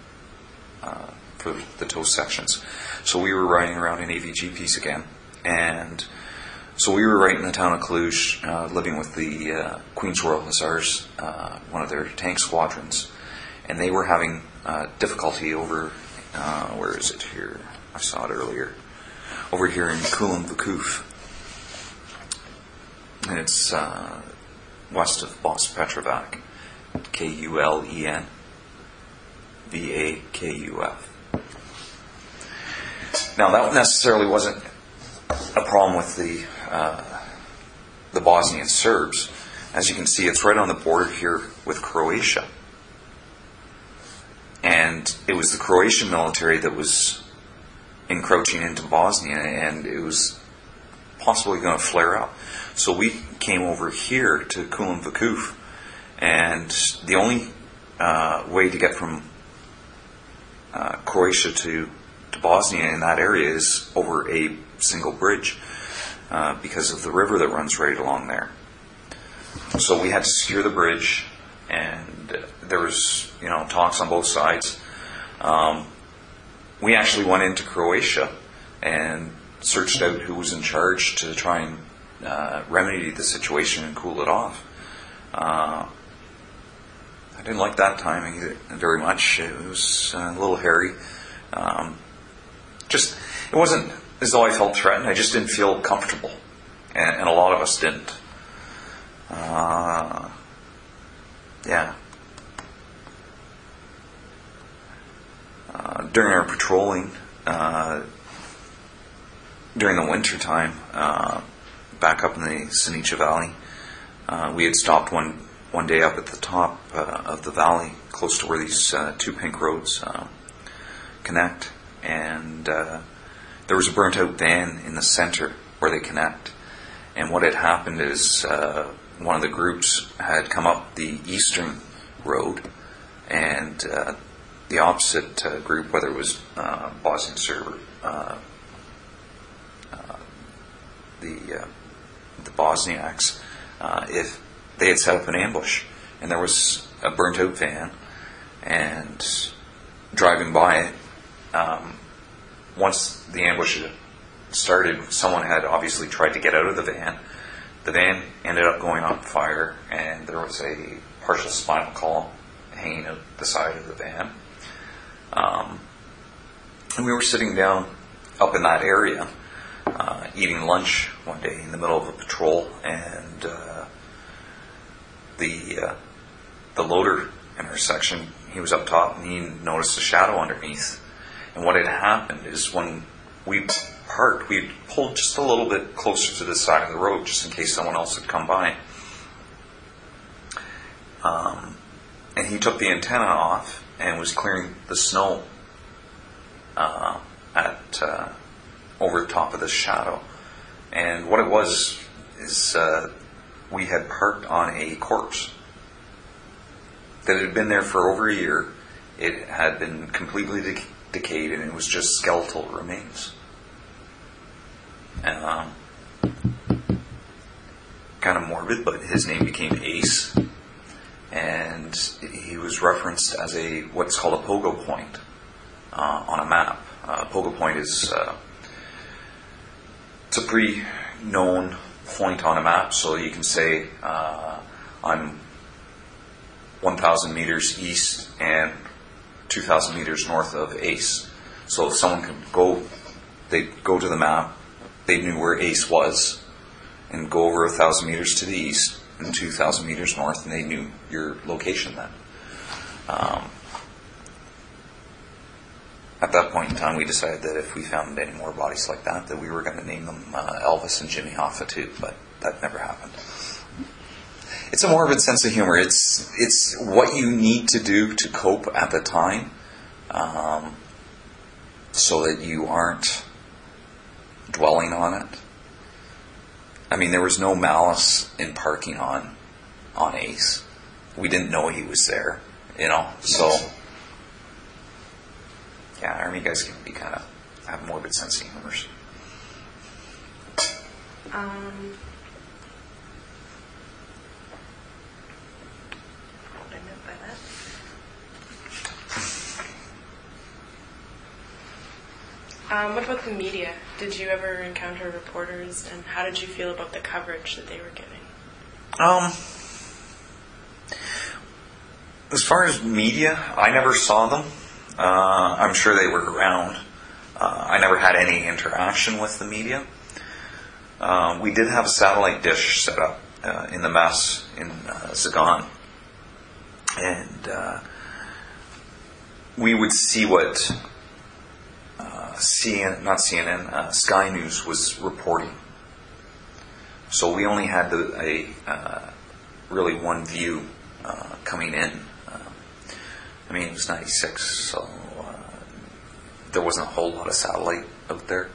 the tow sections. So we were riding around in AVGPs again. And so we were right in the town of Cluj, living with the Queen's Royal Hussars, one of their tank squadrons. And they were having difficulty over, where is it here? I saw it earlier. Over here in Kulen Vakuf. And it's west of Bos-Petrovac. Kulen Vakuf. Now that necessarily wasn't a problem with the Bosnian Serbs. As you can see, it's right on the border here with Croatia. And it was the Croatian military that was encroaching into Bosnia, and it was possibly going to flare up. So we came over here to Kulen Vakuf, and the only way to get from Croatia to Bosnia in that area is over a single bridge because of the river that runs right along there. So we had to secure the bridge, and there was talks on both sides. We actually went into Croatia and searched out who was in charge to try and remedy the situation and cool it off. I didn't like that timing very much. It was a little hairy. It wasn't as though I felt threatened. I just didn't feel comfortable, and a lot of us didn't. During our patrolling, during the winter time, back up in the Sinicha Valley, we had stopped one day up at the top of the valley, close to where these two pink roads connect, and there was a burnt out van in the center where they connect. And what had happened is one of the groups had come up the eastern road, and the opposite group, whether it was Bosnian Serb, the Bosniaks, if they had set up an ambush, and there was a burnt out van, and driving by it, once the ambush had started, someone had obviously tried to get out of the van. The van ended up going on fire, and there was a partial spinal column hanging out the side of the van. And we were sitting down up in that area, eating lunch one day in the middle of a patrol, and the loader in our section, he was up top, and he noticed a shadow underneath. And what had happened is when we parked, we pulled just a little bit closer to the side of the road, just in case someone else had come by. And he took the antenna off and was clearing the snow over the top of the shadow. And what it was is we had parked on a corpse that had been there for over a year. It had been completely decayed, and it was just skeletal remains. Kind of morbid, but his name became Ace, and he was referenced as what's called a pogo point on a map. Pogo point is it's a pretty known point on a map, so you can say I'm 1,000 meters east and 2,000 meters north of Ace. So if someone could they'd go to the map, they knew where Ace was, and go over 1,000 meters to the east and 2,000 meters north, and they knew your location then. At that point in time, we decided that if we found any more bodies like that we were going to name them Elvis and Jimmy Hoffa too, but that never happened. it's a morbid sense of humor. It's what you need to do to cope at the time, so that you aren't dwelling on it. I mean, there was no malice in parking on Ace. We didn't know he was there, so yeah, Army guys can be kind of have a morbid sense of humor. What I meant by that. What about the media? Did you ever encounter reporters, and how did you feel about the coverage that they were giving? As far as media, I never saw them. I'm sure they were around. I never had any interaction with the media. We did have a satellite dish set up in the mess in Zagon. And we would see what Sky News was reporting. So we only had really one view coming in. I mean, it was 96, so there wasn't a whole lot of satellite out there.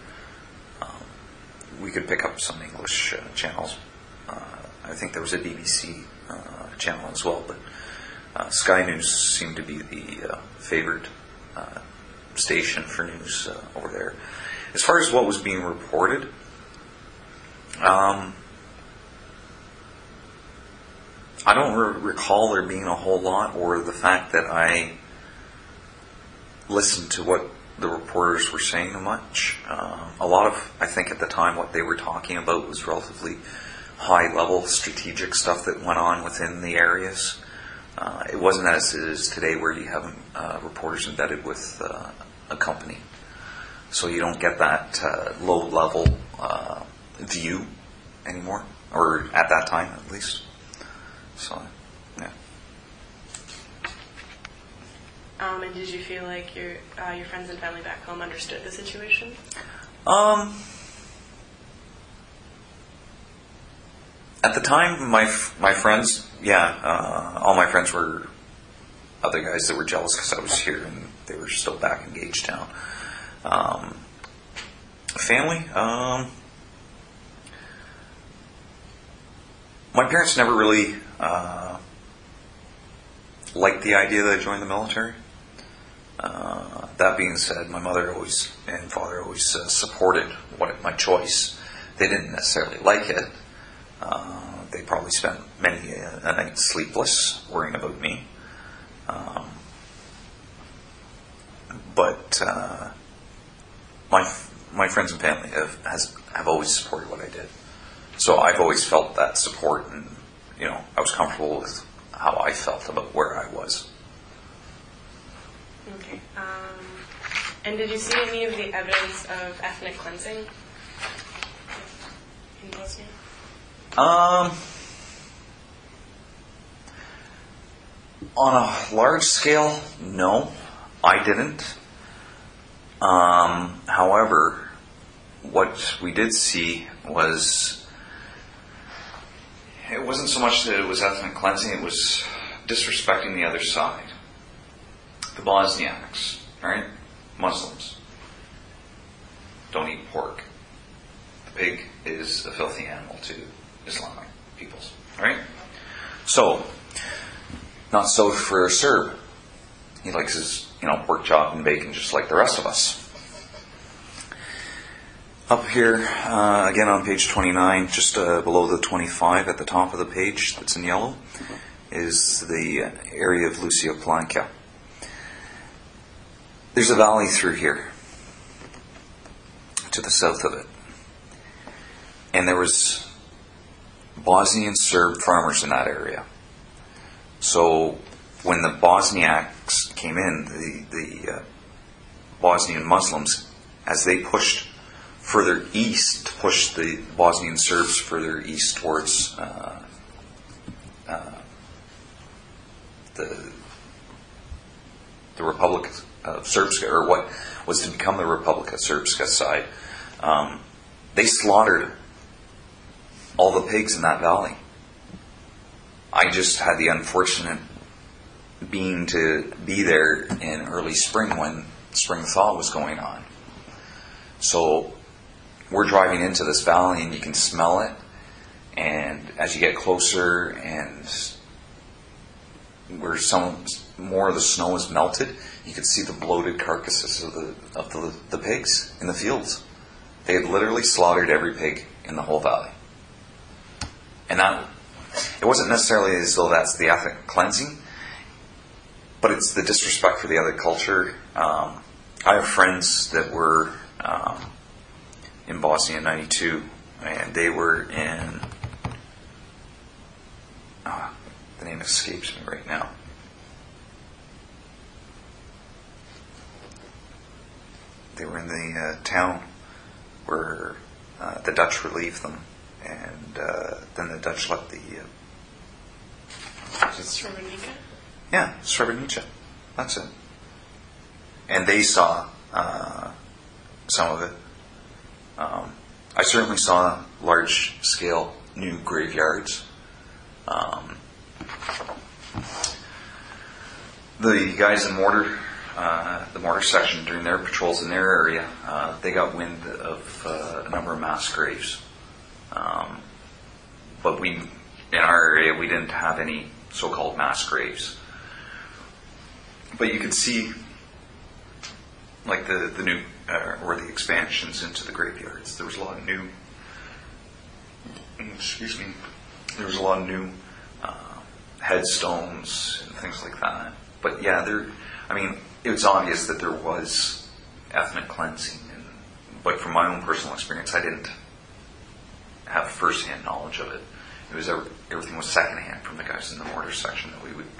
We could pick up some English channels. I think there was a BBC channel as well, but Sky News seemed to be the favored station for news over there. As far as what was being reported, I don't recall there being a whole lot, or the fact that I listened to what the reporters were saying much. A lot of, I think at the time, what they were talking about was relatively high-level strategic stuff that went on within the areas. It wasn't as it is today, where you have reporters embedded with a company. So you don't get that low-level view anymore, or at that time at least. So, yeah. And did you feel like your friends and family back home understood the situation? At the time, my friends, all my friends were other guys that were jealous because I was here and they were still back in Gagetown. Family, my parents never really liked the idea that I joined the military. That being said, my mother and father always supported my choice. They didn't necessarily like it. They probably spent many a night sleepless worrying about me. But my friends and family have always supported what I did. So I've always felt that support, and I was comfortable with how I felt about where I was. Okay. And did you see any of the evidence of ethnic cleansing in Bosnia? On a large scale, no, I didn't. However, what we did see was, it wasn't so much that it was ethnic cleansing, it was disrespecting the other side. The Bosniaks, right? Muslims don't eat pork. The pig is a filthy animal to Islamic peoples, right? So, not so for a Serb. He likes his, pork chop and bacon just like the rest of us. Up here, again on page 29, just below the 25 at the top of the page that's in yellow, is the area of Lucia Planka. There's a valley through here, to the south of it. And there was Bosnian Serb farmers in that area. So when the Bosniaks came in, the Bosnian Muslims, as they pushed further east, to push the Bosnian Serbs further east towards the Republic of Srpska, or what was to become the Republic of Srpska side, they slaughtered all the pigs in that valley. I just had the unfortunate being to be there in early spring when spring thaw was going on. So we're driving into this valley and you can smell it. And as you get closer and where some more of the snow is melted, you could see the bloated carcasses of the pigs in the fields. They had literally slaughtered every pig in the whole valley. And that, it wasn't necessarily as though that's the ethnic cleansing, but it's the disrespect for the other culture. I have friends that were in Bosnia in '92, and they were in, the name escapes me right now. They were in the town where the Dutch relieved them, and then the Dutch let the... Srebrenica? Yeah, Srebrenica. That's it. And they saw some of it. I certainly saw large-scale new graveyards. The guys in the mortar section, during their patrols in their area, they got wind of a number of mass graves. But in our area, we didn't have any so-called mass graves. But you could see, like the new or the expansions into the graveyards. There was a lot of new. There was a lot of new headstones and things like that. But yeah, it was obvious that there was ethnic cleansing. But from my own personal experience, I didn't have first-hand knowledge of it. It was everything was secondhand from the guys in the mortar section that we would,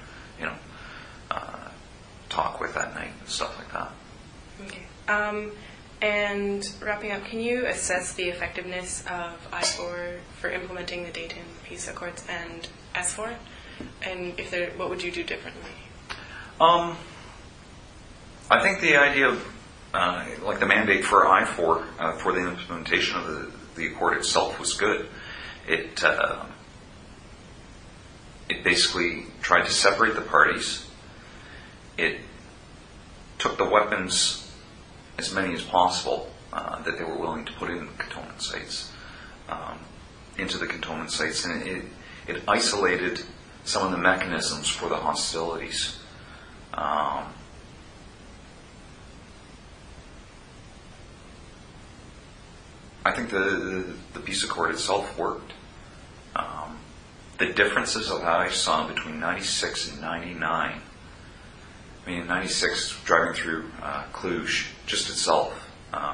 talk with that night and stuff like that. Okay. And wrapping up, can you assess the effectiveness of I-4 for implementing the Dayton Peace Accords and S-4? And what would you do differently? I think the idea of, like the mandate for I-4 for the implementation of the accord itself was good. It basically tried to separate the parties. It took the weapons, as many as possible, that they were willing to put in cantonment sites, into the cantonment sites, and it isolated some of the mechanisms for the hostilities. I think the peace accord itself worked. The differences that I saw between 96 and 99, in 96, driving through Cluj, just itself,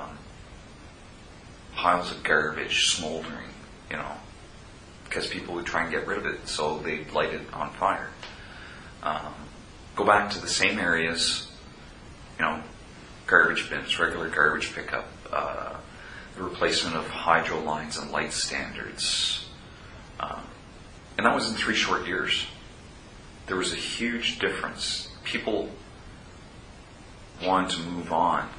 piles of garbage smoldering, because people would try and get rid of it, so they light it on fire. Go back to the same areas, garbage bins, regular garbage pickup, the replacement of hydro lines and light standards. And that was in 3 short years. There was a huge difference. People wanted to move on.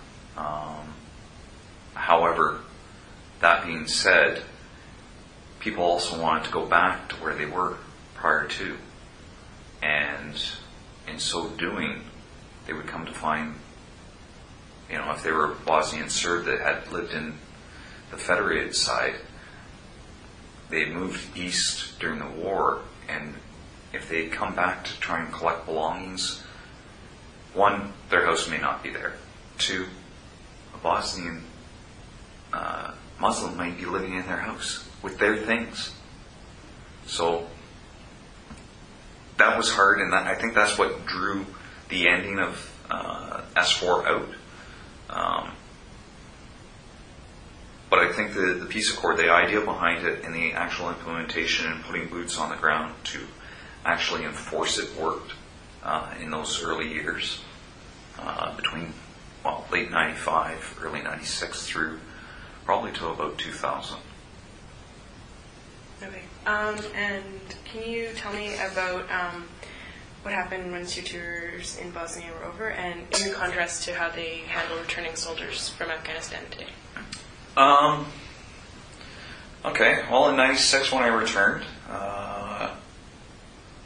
However, that being said, people also wanted to go back to where they were prior to. And in so doing, they would come to find, if they were Bosnian Serb that had lived in the federated side, they had moved east during the war, and if they had come back to try and collect belongings, 1, their house may not be there. 2, a Bosnian Muslim might be living in their house with their things. So that was hard, and I think that's what drew the ending of S4 out. But I think the peace accord, the idea behind it, and the actual implementation and putting boots on the ground to actually enforce it worked in those early years, between late 95, early 96 through probably to about 2000. Okay. And can you tell me about what happened once your tours in Bosnia were over, and in contrast to how they handle returning soldiers from Afghanistan today? Okay, well, in 96 when I returned,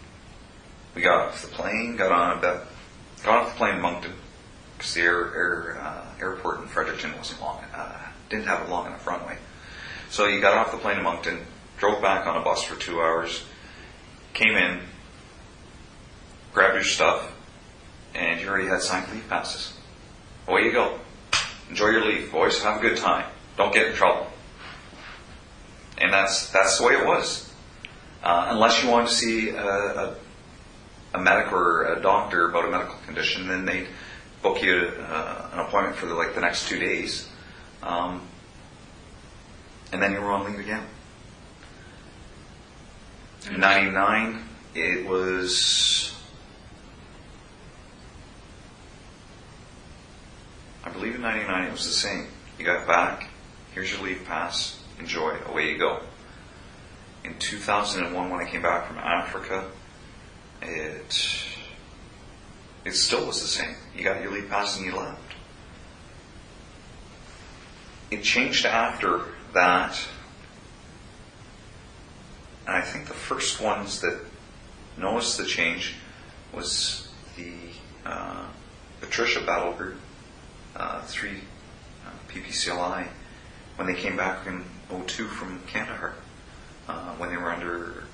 We got off the plane, got off the plane in Moncton, because the airport in Fredericton wasn't didn't have a long enough runway. So you got off the plane in Moncton, drove back on a bus for 2 hours, came in, grabbed your stuff, and you already had signed leave passes. Away you go. Enjoy your leave, boys. Have a good time. Don't get in trouble. And that's the way it was. Unless you wanted to see a medic or a doctor about a medical condition, then they'd book you an appointment for the next 2 days. And then you were on leave again. In 99, it was, I believe in 99 it was the same. You got back, here's your leave pass, enjoy, away you go. In 2001, when I came back from Africa, it still was the same. You got your leave pass and you left. It changed after that, and I think the first ones that noticed the change was the Patricia Battle Group, 3 PPCLI, when they came back in 2002 from Kandahar, when they were under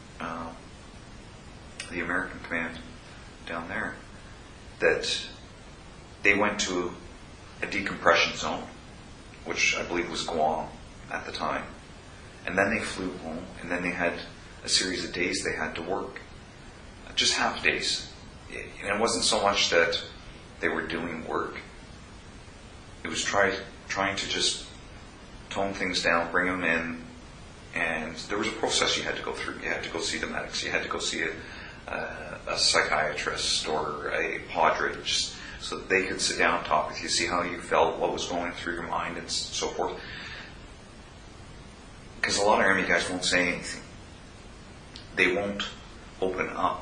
the American command down there, that they went to a decompression zone, which I believe was Guam at the time. And then they flew home, and then they had a series of days they had to work. Just half days. And it wasn't so much that they were doing work. It was trying to just tone things down, bring them in, and there was a process you had to go through. You had to go see the medics. You had to go see a psychiatrist or a padre, just so that they could sit down and talk with you, see how you felt, what was going through your mind, and so forth. Because a lot of Army guys won't say anything. They won't open up.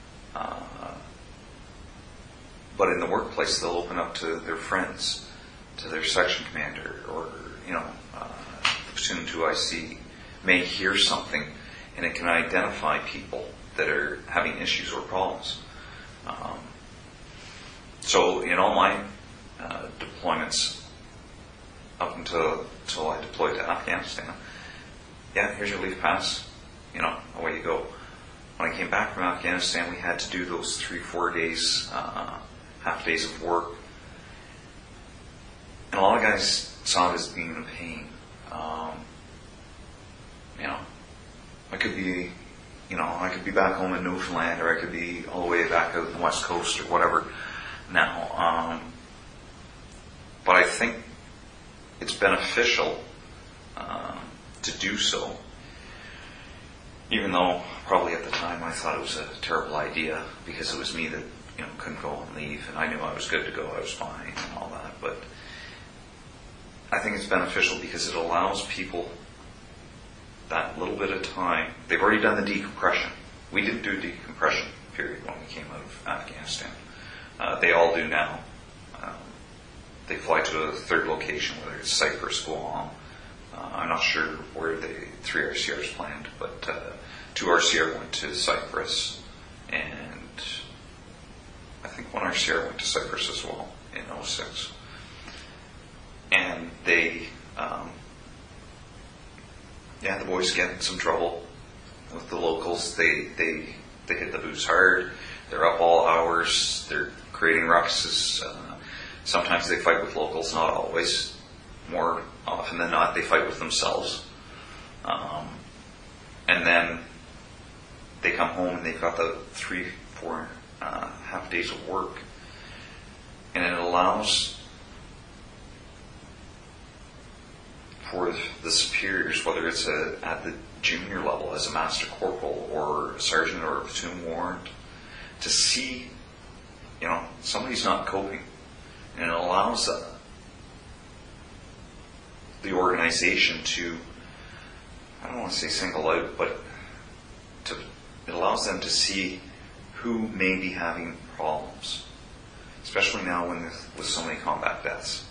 But in the workplace, they'll open up to their friends, to their section commander, or, platoon 2IC may hear something, and it can identify people that are having issues or problems. So in all my deployments, up until I deployed to Afghanistan, here's your leave pass, away you go. When I came back from Afghanistan, we had to do those 3-4 days, half days of work. And a lot of guys saw it as being a pain. I could be back home in Newfoundland, or I could be all the way back out on the West Coast or whatever now. But I think it's beneficial to do so, even though probably at the time I thought it was a terrible idea, because it was me that couldn't go on leave, and I knew I was good to go, I was fine and all that. But I think it's beneficial because it allows people that little bit of time. They've already done the decompression. We didn't do a decompression period when we came out of Afghanistan. They all do now. They fly to a third location, whether it's Cyprus, Guam. I'm not sure where the 3 RCRs planned, but 2 RCR went to Cyprus, and I think 1 RCR went to Cyprus as well in 2006. And they, the boys get in some trouble with the locals. They hit the booze hard. They're up all hours. They're creating ruckuses. Sometimes they fight with locals, not always. More often than not, they fight with themselves. And then they come home and they've got the 3-4 half days of work. And it allows for the superiors, whether it's at the junior level as a master corporal or a sergeant or a platoon warrant, to see, somebody's not coping. And it allows the organization to, I don't want to say single out, but it allows them to see who may be having problems, especially now with so many combat deaths.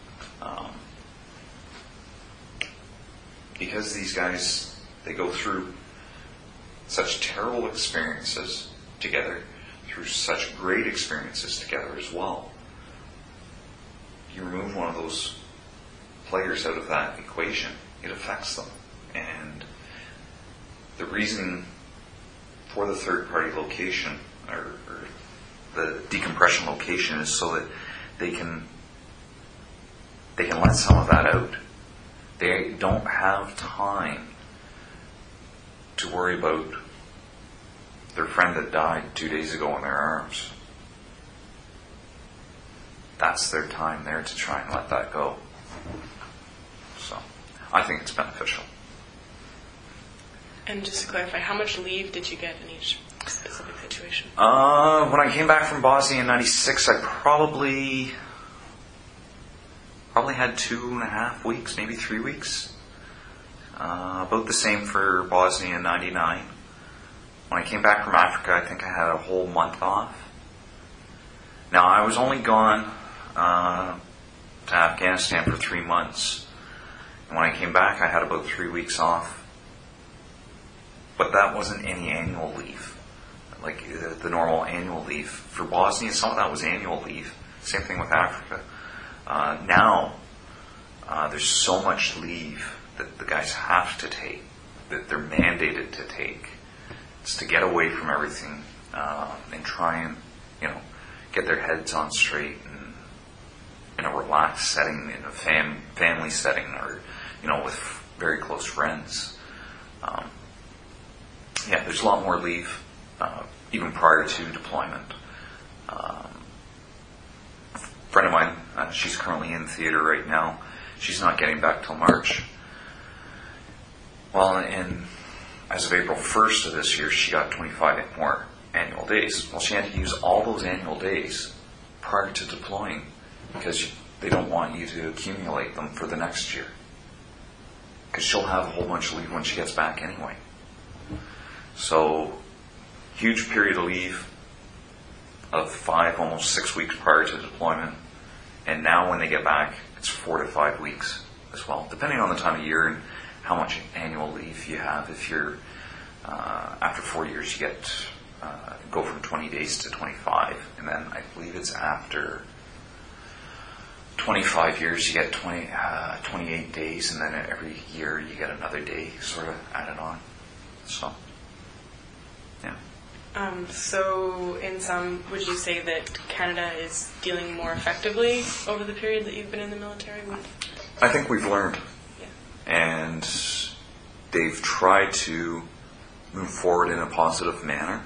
Because these guys, they go through such terrible experiences together, through such great experiences together as well. You remove one of those players out of that equation, it affects them. And the reason for the third-party location or the decompression location is so that they can let some of that out. They don't have time to worry about their friend that died 2 days ago in their arms. That's their time there to try and let that go. So, I think it's beneficial. And just to clarify, how much leave did you get in each specific situation? When I came back from Bosnia in '96, I probably had 2.5 weeks, maybe 3 weeks. About the same for Bosnia in '99. When I came back from Africa, I think I had a whole month off. Now, I was only gone to Afghanistan for 3 months. And when I came back, I had about 3 weeks off. But that wasn't any annual leave, like the normal annual leave. For Bosnia, some of that was annual leave. Same thing with Africa. Now, there's so much leave that the guys have to take, that they're mandated to take. It's to get away from everything and try and, get their heads on straight and in a relaxed setting, in a family setting, or, with very close friends. There's a lot more leave, even prior to deployment. A friend of mine, she's currently in theater right now. She's not getting back till March. Well, and as of April 1st of this year, she got 25 more annual days. Well, she had to use all those annual days prior to deploying because they don't want you to accumulate them for the next year. Because she'll have a whole bunch of leave when she gets back anyway. So, huge period of leave of 5, almost 6 weeks prior to deployment. And now when they get back, it's 4 to 5 weeks as well, depending on the time of year and how much annual leave you have. If you're, after 4 years, you get, go from 20 days to 25. And then I believe it's after 25 years, you get 28 days. And then every year you get another day sort of added on. So, yeah. So, in sum, would you say that Canada is dealing more effectively over the period that you've been in the military with? I think we've learned. Yeah. And they've tried to move forward in a positive manner.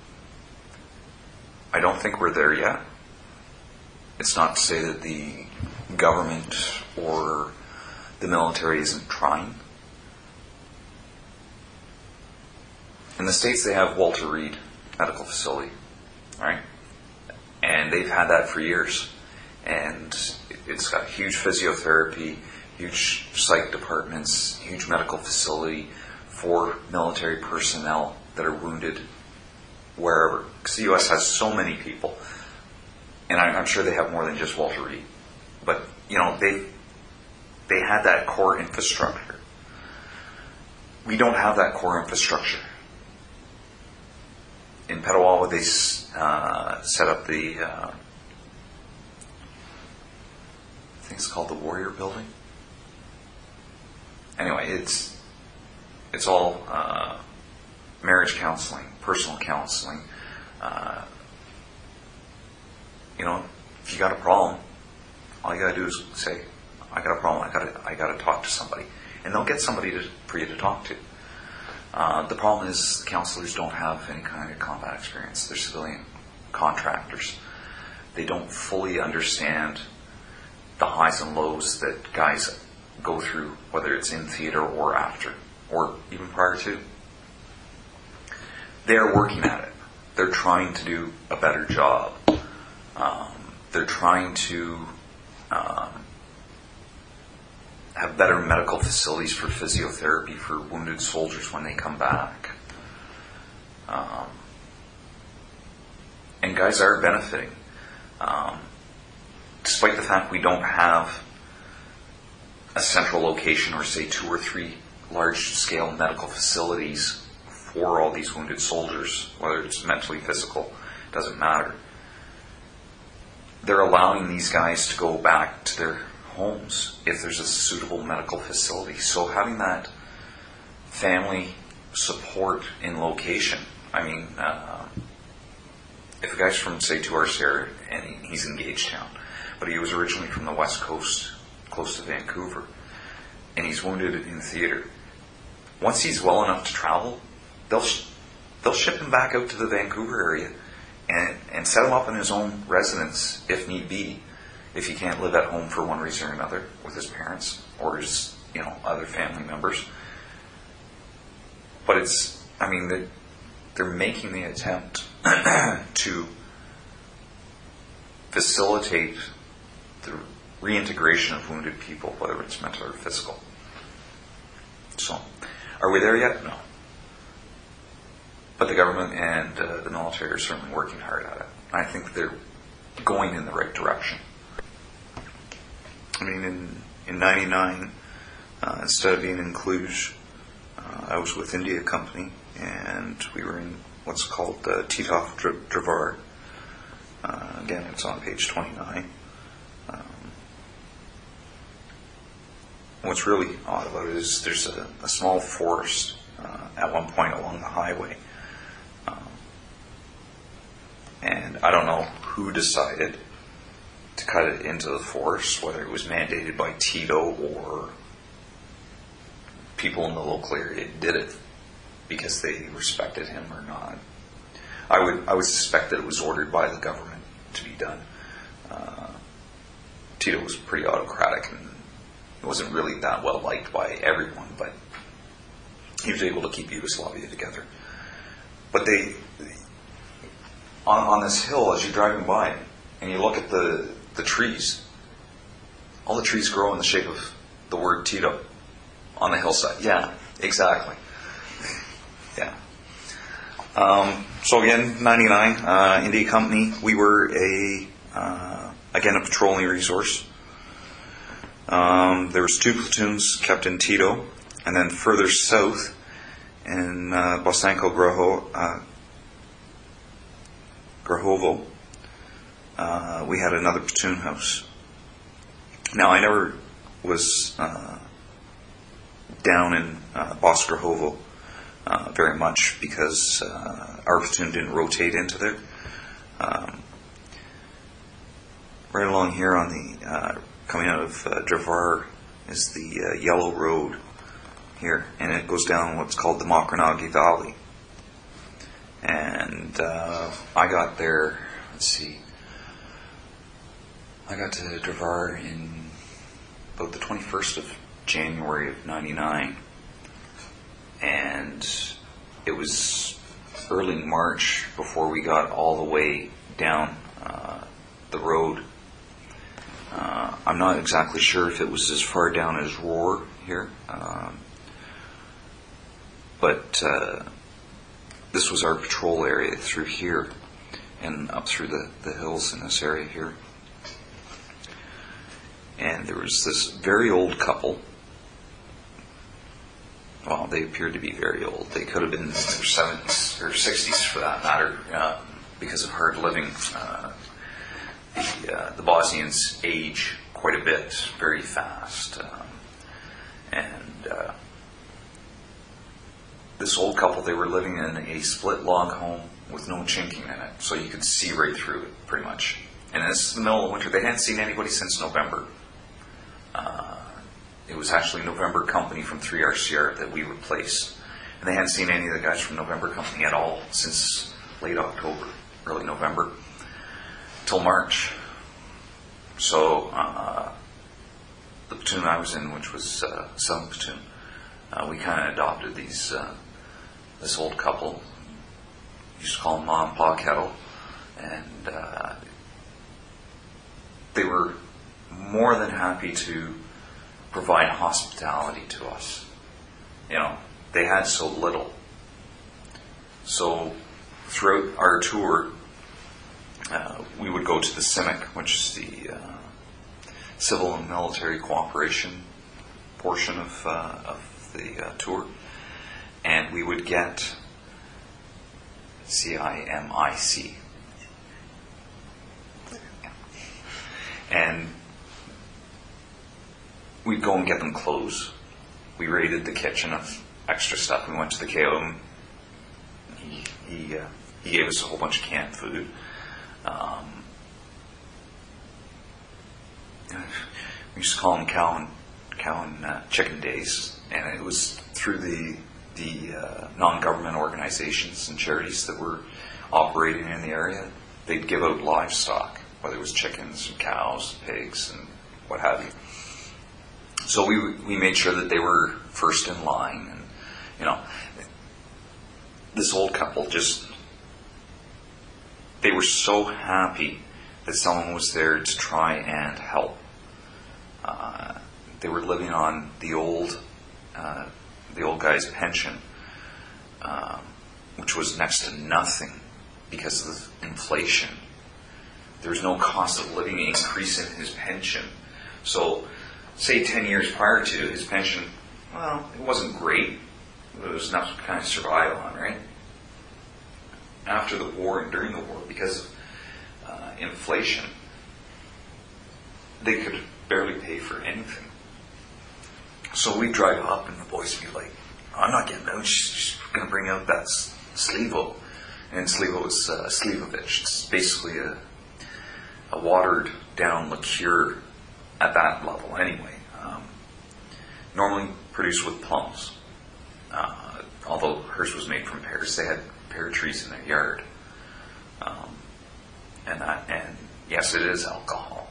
I don't think we're there yet. It's not to say that the government or the military isn't trying. In the States, they have Walter Reed Medical Facility, right? And they've had that for years. And it's got huge physiotherapy, huge psych departments, huge medical facility for military personnel that are wounded wherever. Because the U.S. has so many people. And I'm sure they have more than just Walter Reed. But, they had that core infrastructure. We don't have that core infrastructure. In Petawawa, they set up the, I think it's called the Warrior Building. Anyway, it's all marriage counseling, personal counseling. If you got a problem, all you got to do is say, "I got a problem. I got to talk to somebody," and they'll get somebody for you to talk to. The problem is the counselors don't have any kind of combat experience. They're civilian contractors. They don't fully understand the highs and lows that guys go through, whether it's in theater or after, or even prior to. They're working at it. They're trying to do a better job. They're trying to have better medical facilities for physiotherapy for wounded soldiers when they come back. And guys are benefiting. Despite the fact we don't have a central location or say 2 or 3 large-scale medical facilities for all these wounded soldiers, whether it's mentally, physical, doesn't matter. They're allowing these guys to go back to their homes if there's a suitable medical facility. So having that family support in location, I mean, if a guy's from, say, 2 hours here and he's in Gagetown, but he was originally from the West Coast, close to Vancouver, and he's wounded in theater, once he's well enough to travel, they'll ship him back out to the Vancouver area and set him up in his own residence if need be, if he can't live at home for one reason or another with his parents or his other family members. But they're making the attempt to facilitate the reintegration of wounded people, whether it's mental or physical. So, are we there yet? No. But the government and the military are certainly working hard at it. I think they're going in the right direction. I mean, in 99, instead of being in Cluj, I was with India Company, and we were in what's called Titov Drvar. Again, it's on page 29. What's really odd about it is there's a small forest at one point along the highway. And I don't know who decided to cut it into the forest, whether it was mandated by Tito or people in the local area did it because they respected him or not. I would suspect that it was ordered by the government to be done. Tito was pretty autocratic and wasn't really that well liked by everyone, but he was able to keep Yugoslavia together. But on this hill, as you're driving by, and you look at the trees, all the trees grow in the shape of the word Tito on the hillside. Yeah, exactly. Yeah. So again, 99, India Company, we were again a patrolling resource. There was 2 platoons kept in Tito, and then further south in Bosanko Grahovo, we had another platoon house. Now, I never was down in Bos Grahovo very much because our platoon didn't rotate into there. Right along here on the coming out of Drvar is the Yellow Road here, and it goes down what's called the Mokranagi Valley. And I got there, I got to Drvar in about the 21st of January of 99, and it was early March before we got all the way down the road. I'm not exactly sure if it was as far down as Roar here, but this was our patrol area through here and up through the hills in this area here. And there was this very old couple. Well, they appeared to be very old. They could have been in their 70s or 60s for that matter, because of hard living. The Bosnians age quite a bit, very fast. This old couple, they were living in a split log home with no chinking in it, so you could see right through it, pretty much. And this is the middle of winter. They hadn't seen anybody since November. It was actually November Company from 3RCR that we replaced. And they hadn't seen any of the guys from November Company at all since late October, early November, till March. So the platoon I was in, which was 7th Platoon, we kind of adopted this old couple. We used to call them Mom and Pa Kettle. And they were more than happy to provide hospitality to us. They had so little. So throughout our tour, we would go to the CIMIC, which is the Civil and Military Cooperation portion of the tour, and we would get CIMIC, And we'd go and get them clothes. We raided the kitchen of extra stuff. We went to the KO and he gave us a whole bunch of canned food. We used to call them cow and chicken days, and it was through the non-government organizations and charities that were operating in the area. They'd give out livestock, whether it was chickens and cows, pigs, and what have you. So we made sure that they were first in line, and this old couple they were so happy that someone was there to try and help. They were living on the old guy's pension, which was next to nothing because of inflation. There was no cost of living increase in his pension. So, say 10 years prior to his pension, well, it wasn't great. It was enough to kind of survive on, right? After the war and during the war, because of inflation, they could barely pay for anything. So we'd drive up and the boys would be like, I'm not getting out, she's going to bring out that Slivo. And Slivo is Slivovich. It's basically a watered down liqueur at that level anyway. Normally produced with plums. Although hers was made from pears. They had pear trees in their yard. And yes, it is alcohol.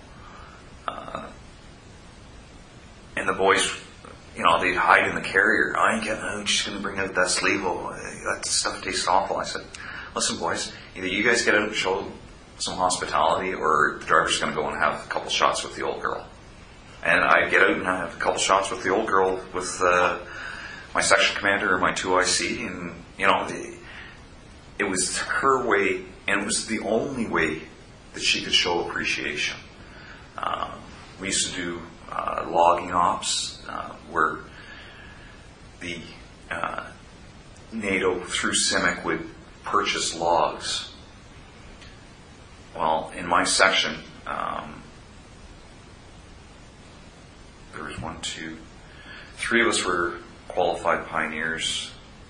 And the boys, they'd hide in the carrier. I ain't getting out, she's going to bring out that Slivo. That stuff tastes awful. I said, listen boys, either you guys get out and show some hospitality, or the driver's going to go and have a couple shots with the old girl. And I'd get out and have a couple shots with the old girl with my section commander or my 2IC, and it was her way, and it was the only way that she could show appreciation. We used to do logging ops where the NATO through CIMIC would purchase logs. Well, in my section, there was 1, 2, 3 of us were qualified pioneers,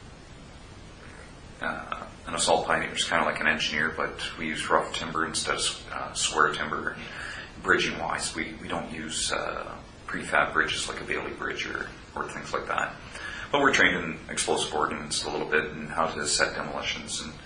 an assault pioneer is kind of like an engineer, but we use rough timber instead of square timber. Bridging wise, we don't use prefab bridges like a Bailey Bridge or things like that. But we're trained in explosive ordnance a little bit and how to set demolitions and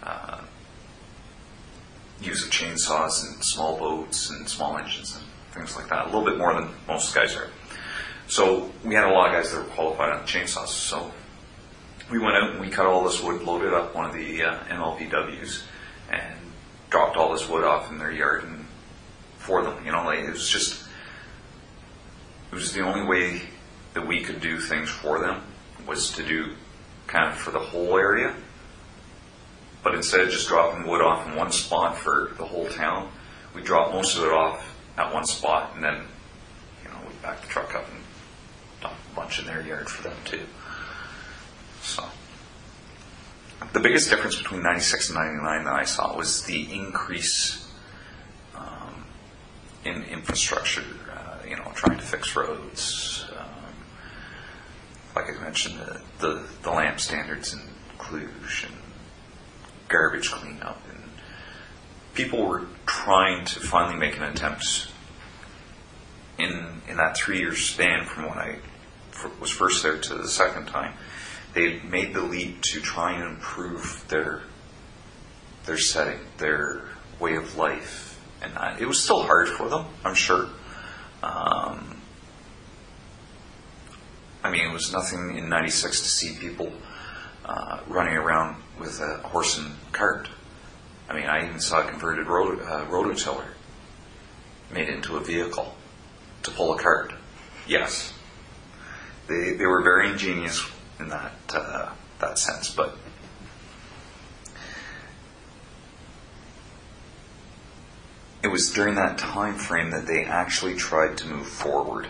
use of chainsaws and small boats and small engines and things like that. A little bit more than most guys are. So we had a lot of guys that were qualified on the chainsaws. So we went out and we cut all this wood, loaded up one of the MLPWs, and dropped all this wood off in their yard and for them. It was the only way that we could do things for them was to do kind of for the whole area. But instead of just dropping wood off in one spot for the whole town, we dropped most of it off at one spot, and then we backed the truck up and dumped a bunch in their yard for them too. So the biggest difference between 96 and 99 that I saw was the increase in infrastructure, trying to fix roads. Like I mentioned, the lamp standards in Cluj and garbage cleanup, and people were trying to finally make an attempt in that 3-year span from when I was first there to the second time. They made the leap to try and improve their setting, their way of life. And it was still hard for them, I'm sure. It was nothing in 96 to see people running around with a horse and cart. I even saw a converted rototiller made into a vehicle to pull a cart. Yes. They were very ingenious in that sense, but it was during that time frame that they actually tried to move forward.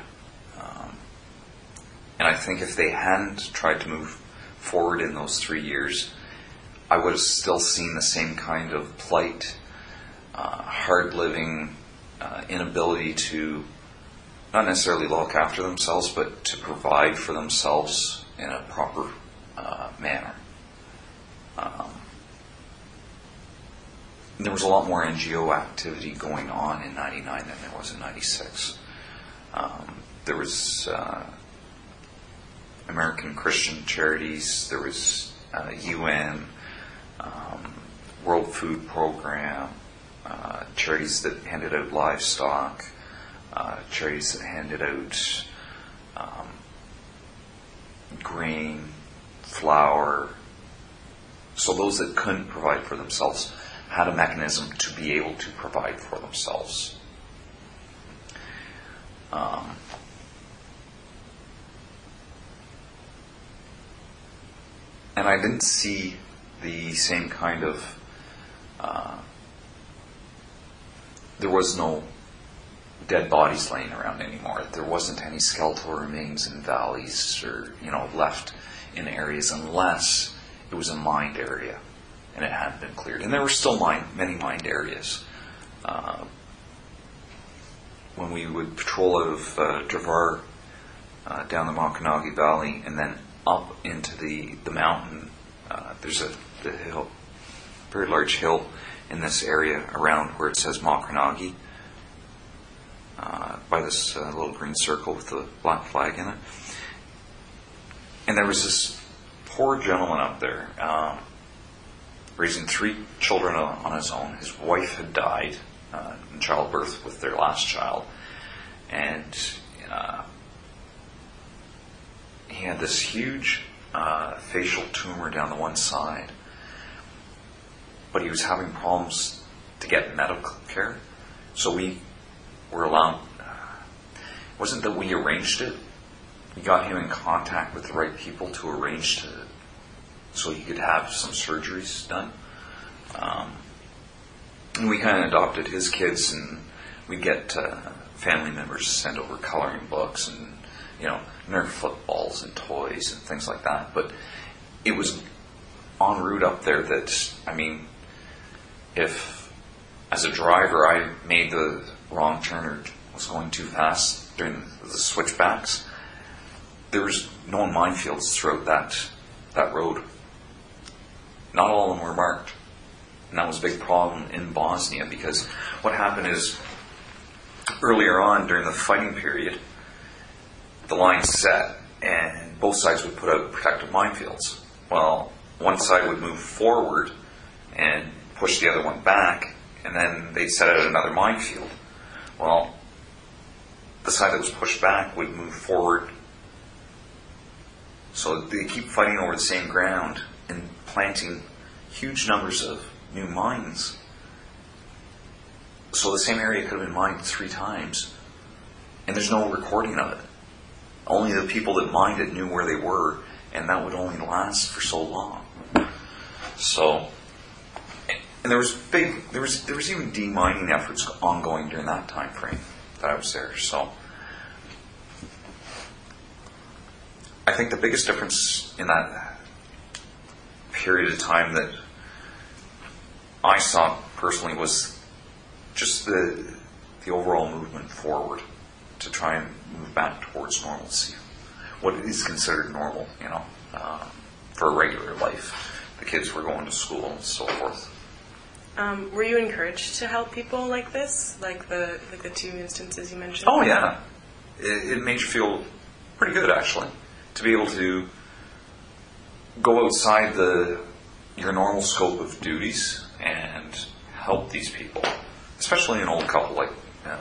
And I think if they hadn't tried to move forward in those 3 years, I would have still seen the same kind of plight, hard living, inability to not necessarily look after themselves, but to provide for themselves in a proper manner. There was a lot more NGO activity going on in 99 than there was in 96. There was American Christian Charities, there was UN, World Food Program, charities that handed out livestock, charities that handed out grain, flour. So those that couldn't provide for themselves had a mechanism to be able to provide for themselves. And I didn't see the same kind of... there was no dead bodies laying around anymore. There wasn't any skeletal remains in valleys or, left in areas unless it was a mined area and it hadn't been cleared. And there were still many mined areas. When we would patrol out of Dravar down the Mockanawgie Valley and then up into the mountain, there's the hill, very large hill in this area around where it says Mockanawgie, by this little green circle with the black flag in it. And there was this poor gentleman up there, raising 3 children on his own. His wife had died in childbirth with their last child, and he had this huge facial tumor down the one side, but he was having problems to get medical care. So we were allowed, it wasn't that we arranged it, we got him in contact with the right people to arrange so he could have some surgeries done. And we kind of adopted his kids, and we'd get family members to send over coloring books and, Nerf footballs and toys and things like that. But it was en route up there that, if as a driver I made the wrong turn or was going too fast during the switchbacks, there was known minefields throughout that road. Not all of them were marked. And that was a big problem in Bosnia, because what happened is earlier on during the fighting period, the line set and both sides would put out protective minefields. Well, one side would move forward and push the other one back, and then they'd set out another minefield. Well, the side that was pushed back would move forward. So they keep fighting over the same ground and planting huge numbers of new mines. So the same area could have been mined 3 times, and there's no recording of it. Only the people that mined it knew where they were, and that would only last for so long. So, and there was even demining efforts ongoing during that time frame that I was there. So, I think the biggest difference in that period of time that I saw personally was just the overall movement forward to try and move back towards normalcy. What is considered normal, for a regular life. The kids were going to school and so forth. Were you encouraged to help people like this, like the 2 instances you mentioned? Oh yeah, it made you feel pretty good, actually, to be able to go outside your normal scope of duties and help these people, especially an old couple like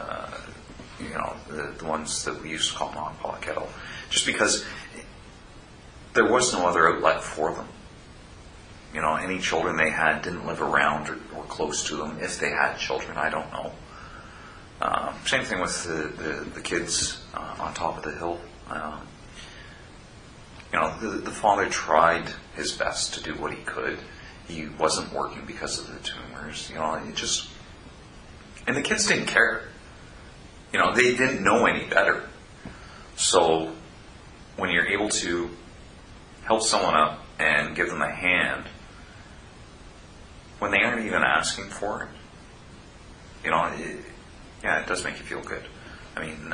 the ones that we used to call non-paw kettle, just because there was no other outlet for them. Any children they had didn't live around or close to them. If they had children, I don't know. Same thing with the kids on top of the hill. The father tried his best to do what he could. He wasn't working because of the tumors. And the kids didn't care. They didn't know any better. So when you're able to help someone up and give them a hand when they aren't even asking for it, Yeah, it does make you feel good. I mean,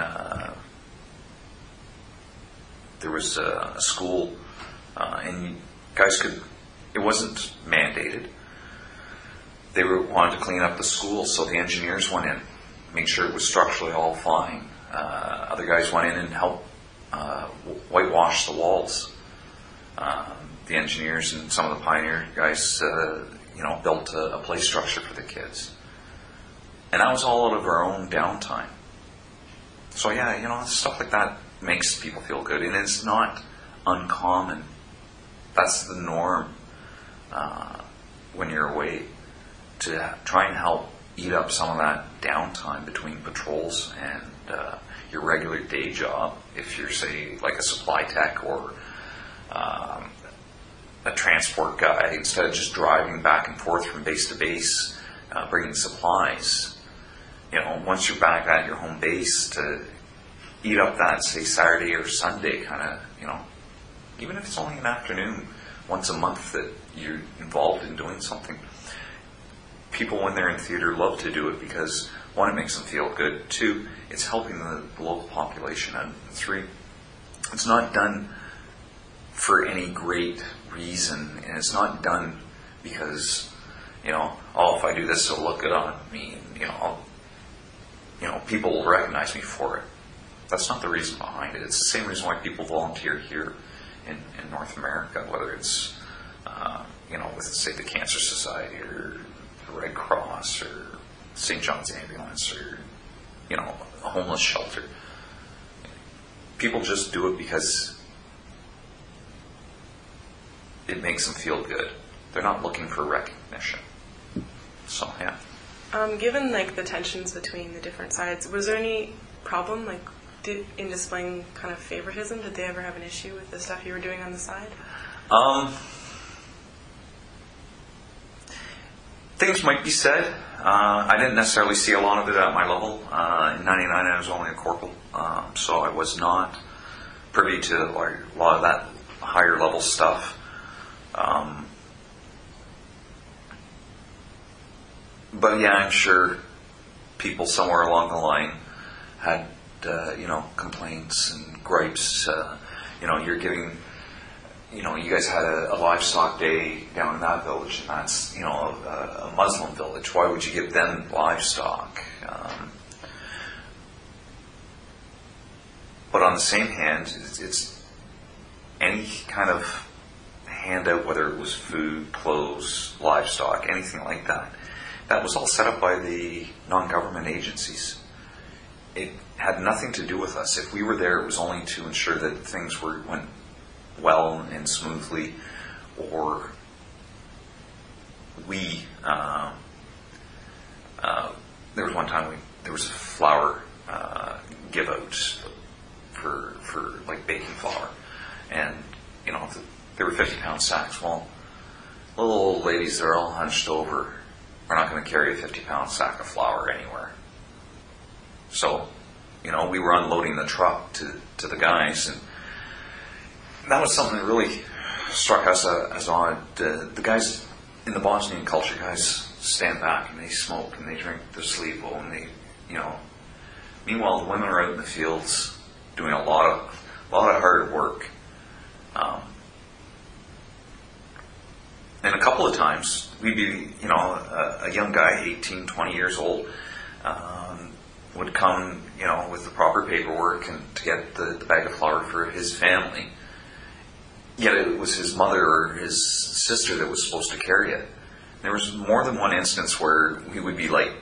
there was a school, and guys could, it wasn't mandated. They wanted to clean up the school, so the engineers went in, make sure it was structurally all fine. Other guys went in and helped whitewash the walls. The engineers and some of the pioneer guys, built a play structure for the kids. And that was all out of our own downtime. So yeah, stuff like that makes people feel good. And it's not uncommon. That's the norm when you're away, to try and help eat up some of that downtime between patrols and your regular day job. If you're, say, like a supply tech or a transport guy, instead of just driving back and forth from base to base, bringing supplies, once you're back at your home base, to eat up that, say, Saturday or Sunday kind of, even if it's only an afternoon once a month that you're involved in doing something. People, when they're in theater, love to do it because, one, it makes them feel good. Two, it's helping the local population. And three, it's not done for any great reason, and it's not done because, if I do this, it'll look good on me. People will recognize me for it. That's not the reason behind it. It's the same reason why people volunteer here in North America, whether it's, with, say, the Cancer Society or the Red Cross or St. John's Ambulance or, a homeless shelter. People just do it because it makes them feel good. They're not looking for recognition. So, yeah. Given the tensions between the different sides, was there any problem in displaying kind of favoritism? Did they ever have an issue with the stuff you were doing on the side? Things might be said. I didn't necessarily see a lot of it at my level. In 99, I was only a corporal, so I was not privy to a lot of that higher level stuff. But yeah, I'm sure people somewhere along the line had, complaints and gripes. You're giving, you guys had a livestock day down in that village, and that's, a Muslim village. Why would you give them livestock? But on the same hand, it's any kind of handout, whether it was food, clothes, livestock, anything like that. That was all set up by the non-government agencies. It had nothing to do with us. If we were there, it was only to ensure that things went well and smoothly, or we. There was one time there was a flour give out for baking flour, and there were 50-pound sacks. Well, little old ladies, they're all hunched over. We're not going to carry a 50-pound sack of flour anywhere. So, we were unloading the truck to the guys, and that was something that really struck us as odd. The guys in the Bosnian culture, guys stand back and they smoke and they drink their sleevo, and they, Meanwhile, the women are out in the fields doing a lot of hard work. And a couple of times, we'd be, a young guy, 18, 20 years old, would come, with the proper paperwork and to get the bag of flour for his family. Yet it was his mother or his sister that was supposed to carry it. There was more than one instance where we would be like,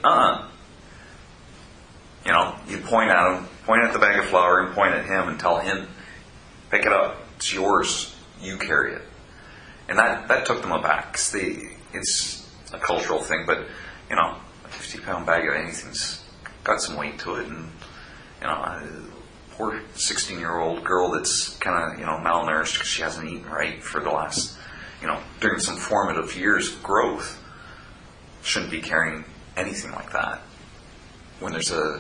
you'd point at him, point at the bag of flour and point at him and tell him, pick it up, it's yours, you carry it. And that took them aback. It's a cultural thing, but, a 50-pound bag of anything's got some weight to it. And, a poor 16-year-old girl that's kind of, malnourished because she hasn't eaten right for the last, during some formative years of growth, shouldn't be carrying anything like that when there's a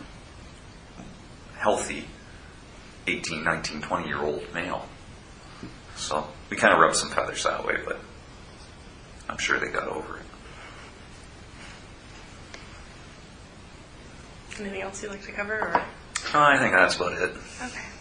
healthy 18, 19, 20-year-old male. So we kind of rubbed some feathers that way, but I'm sure they got over it. Anything else you'd like to cover? Or? I think that's about it. Okay.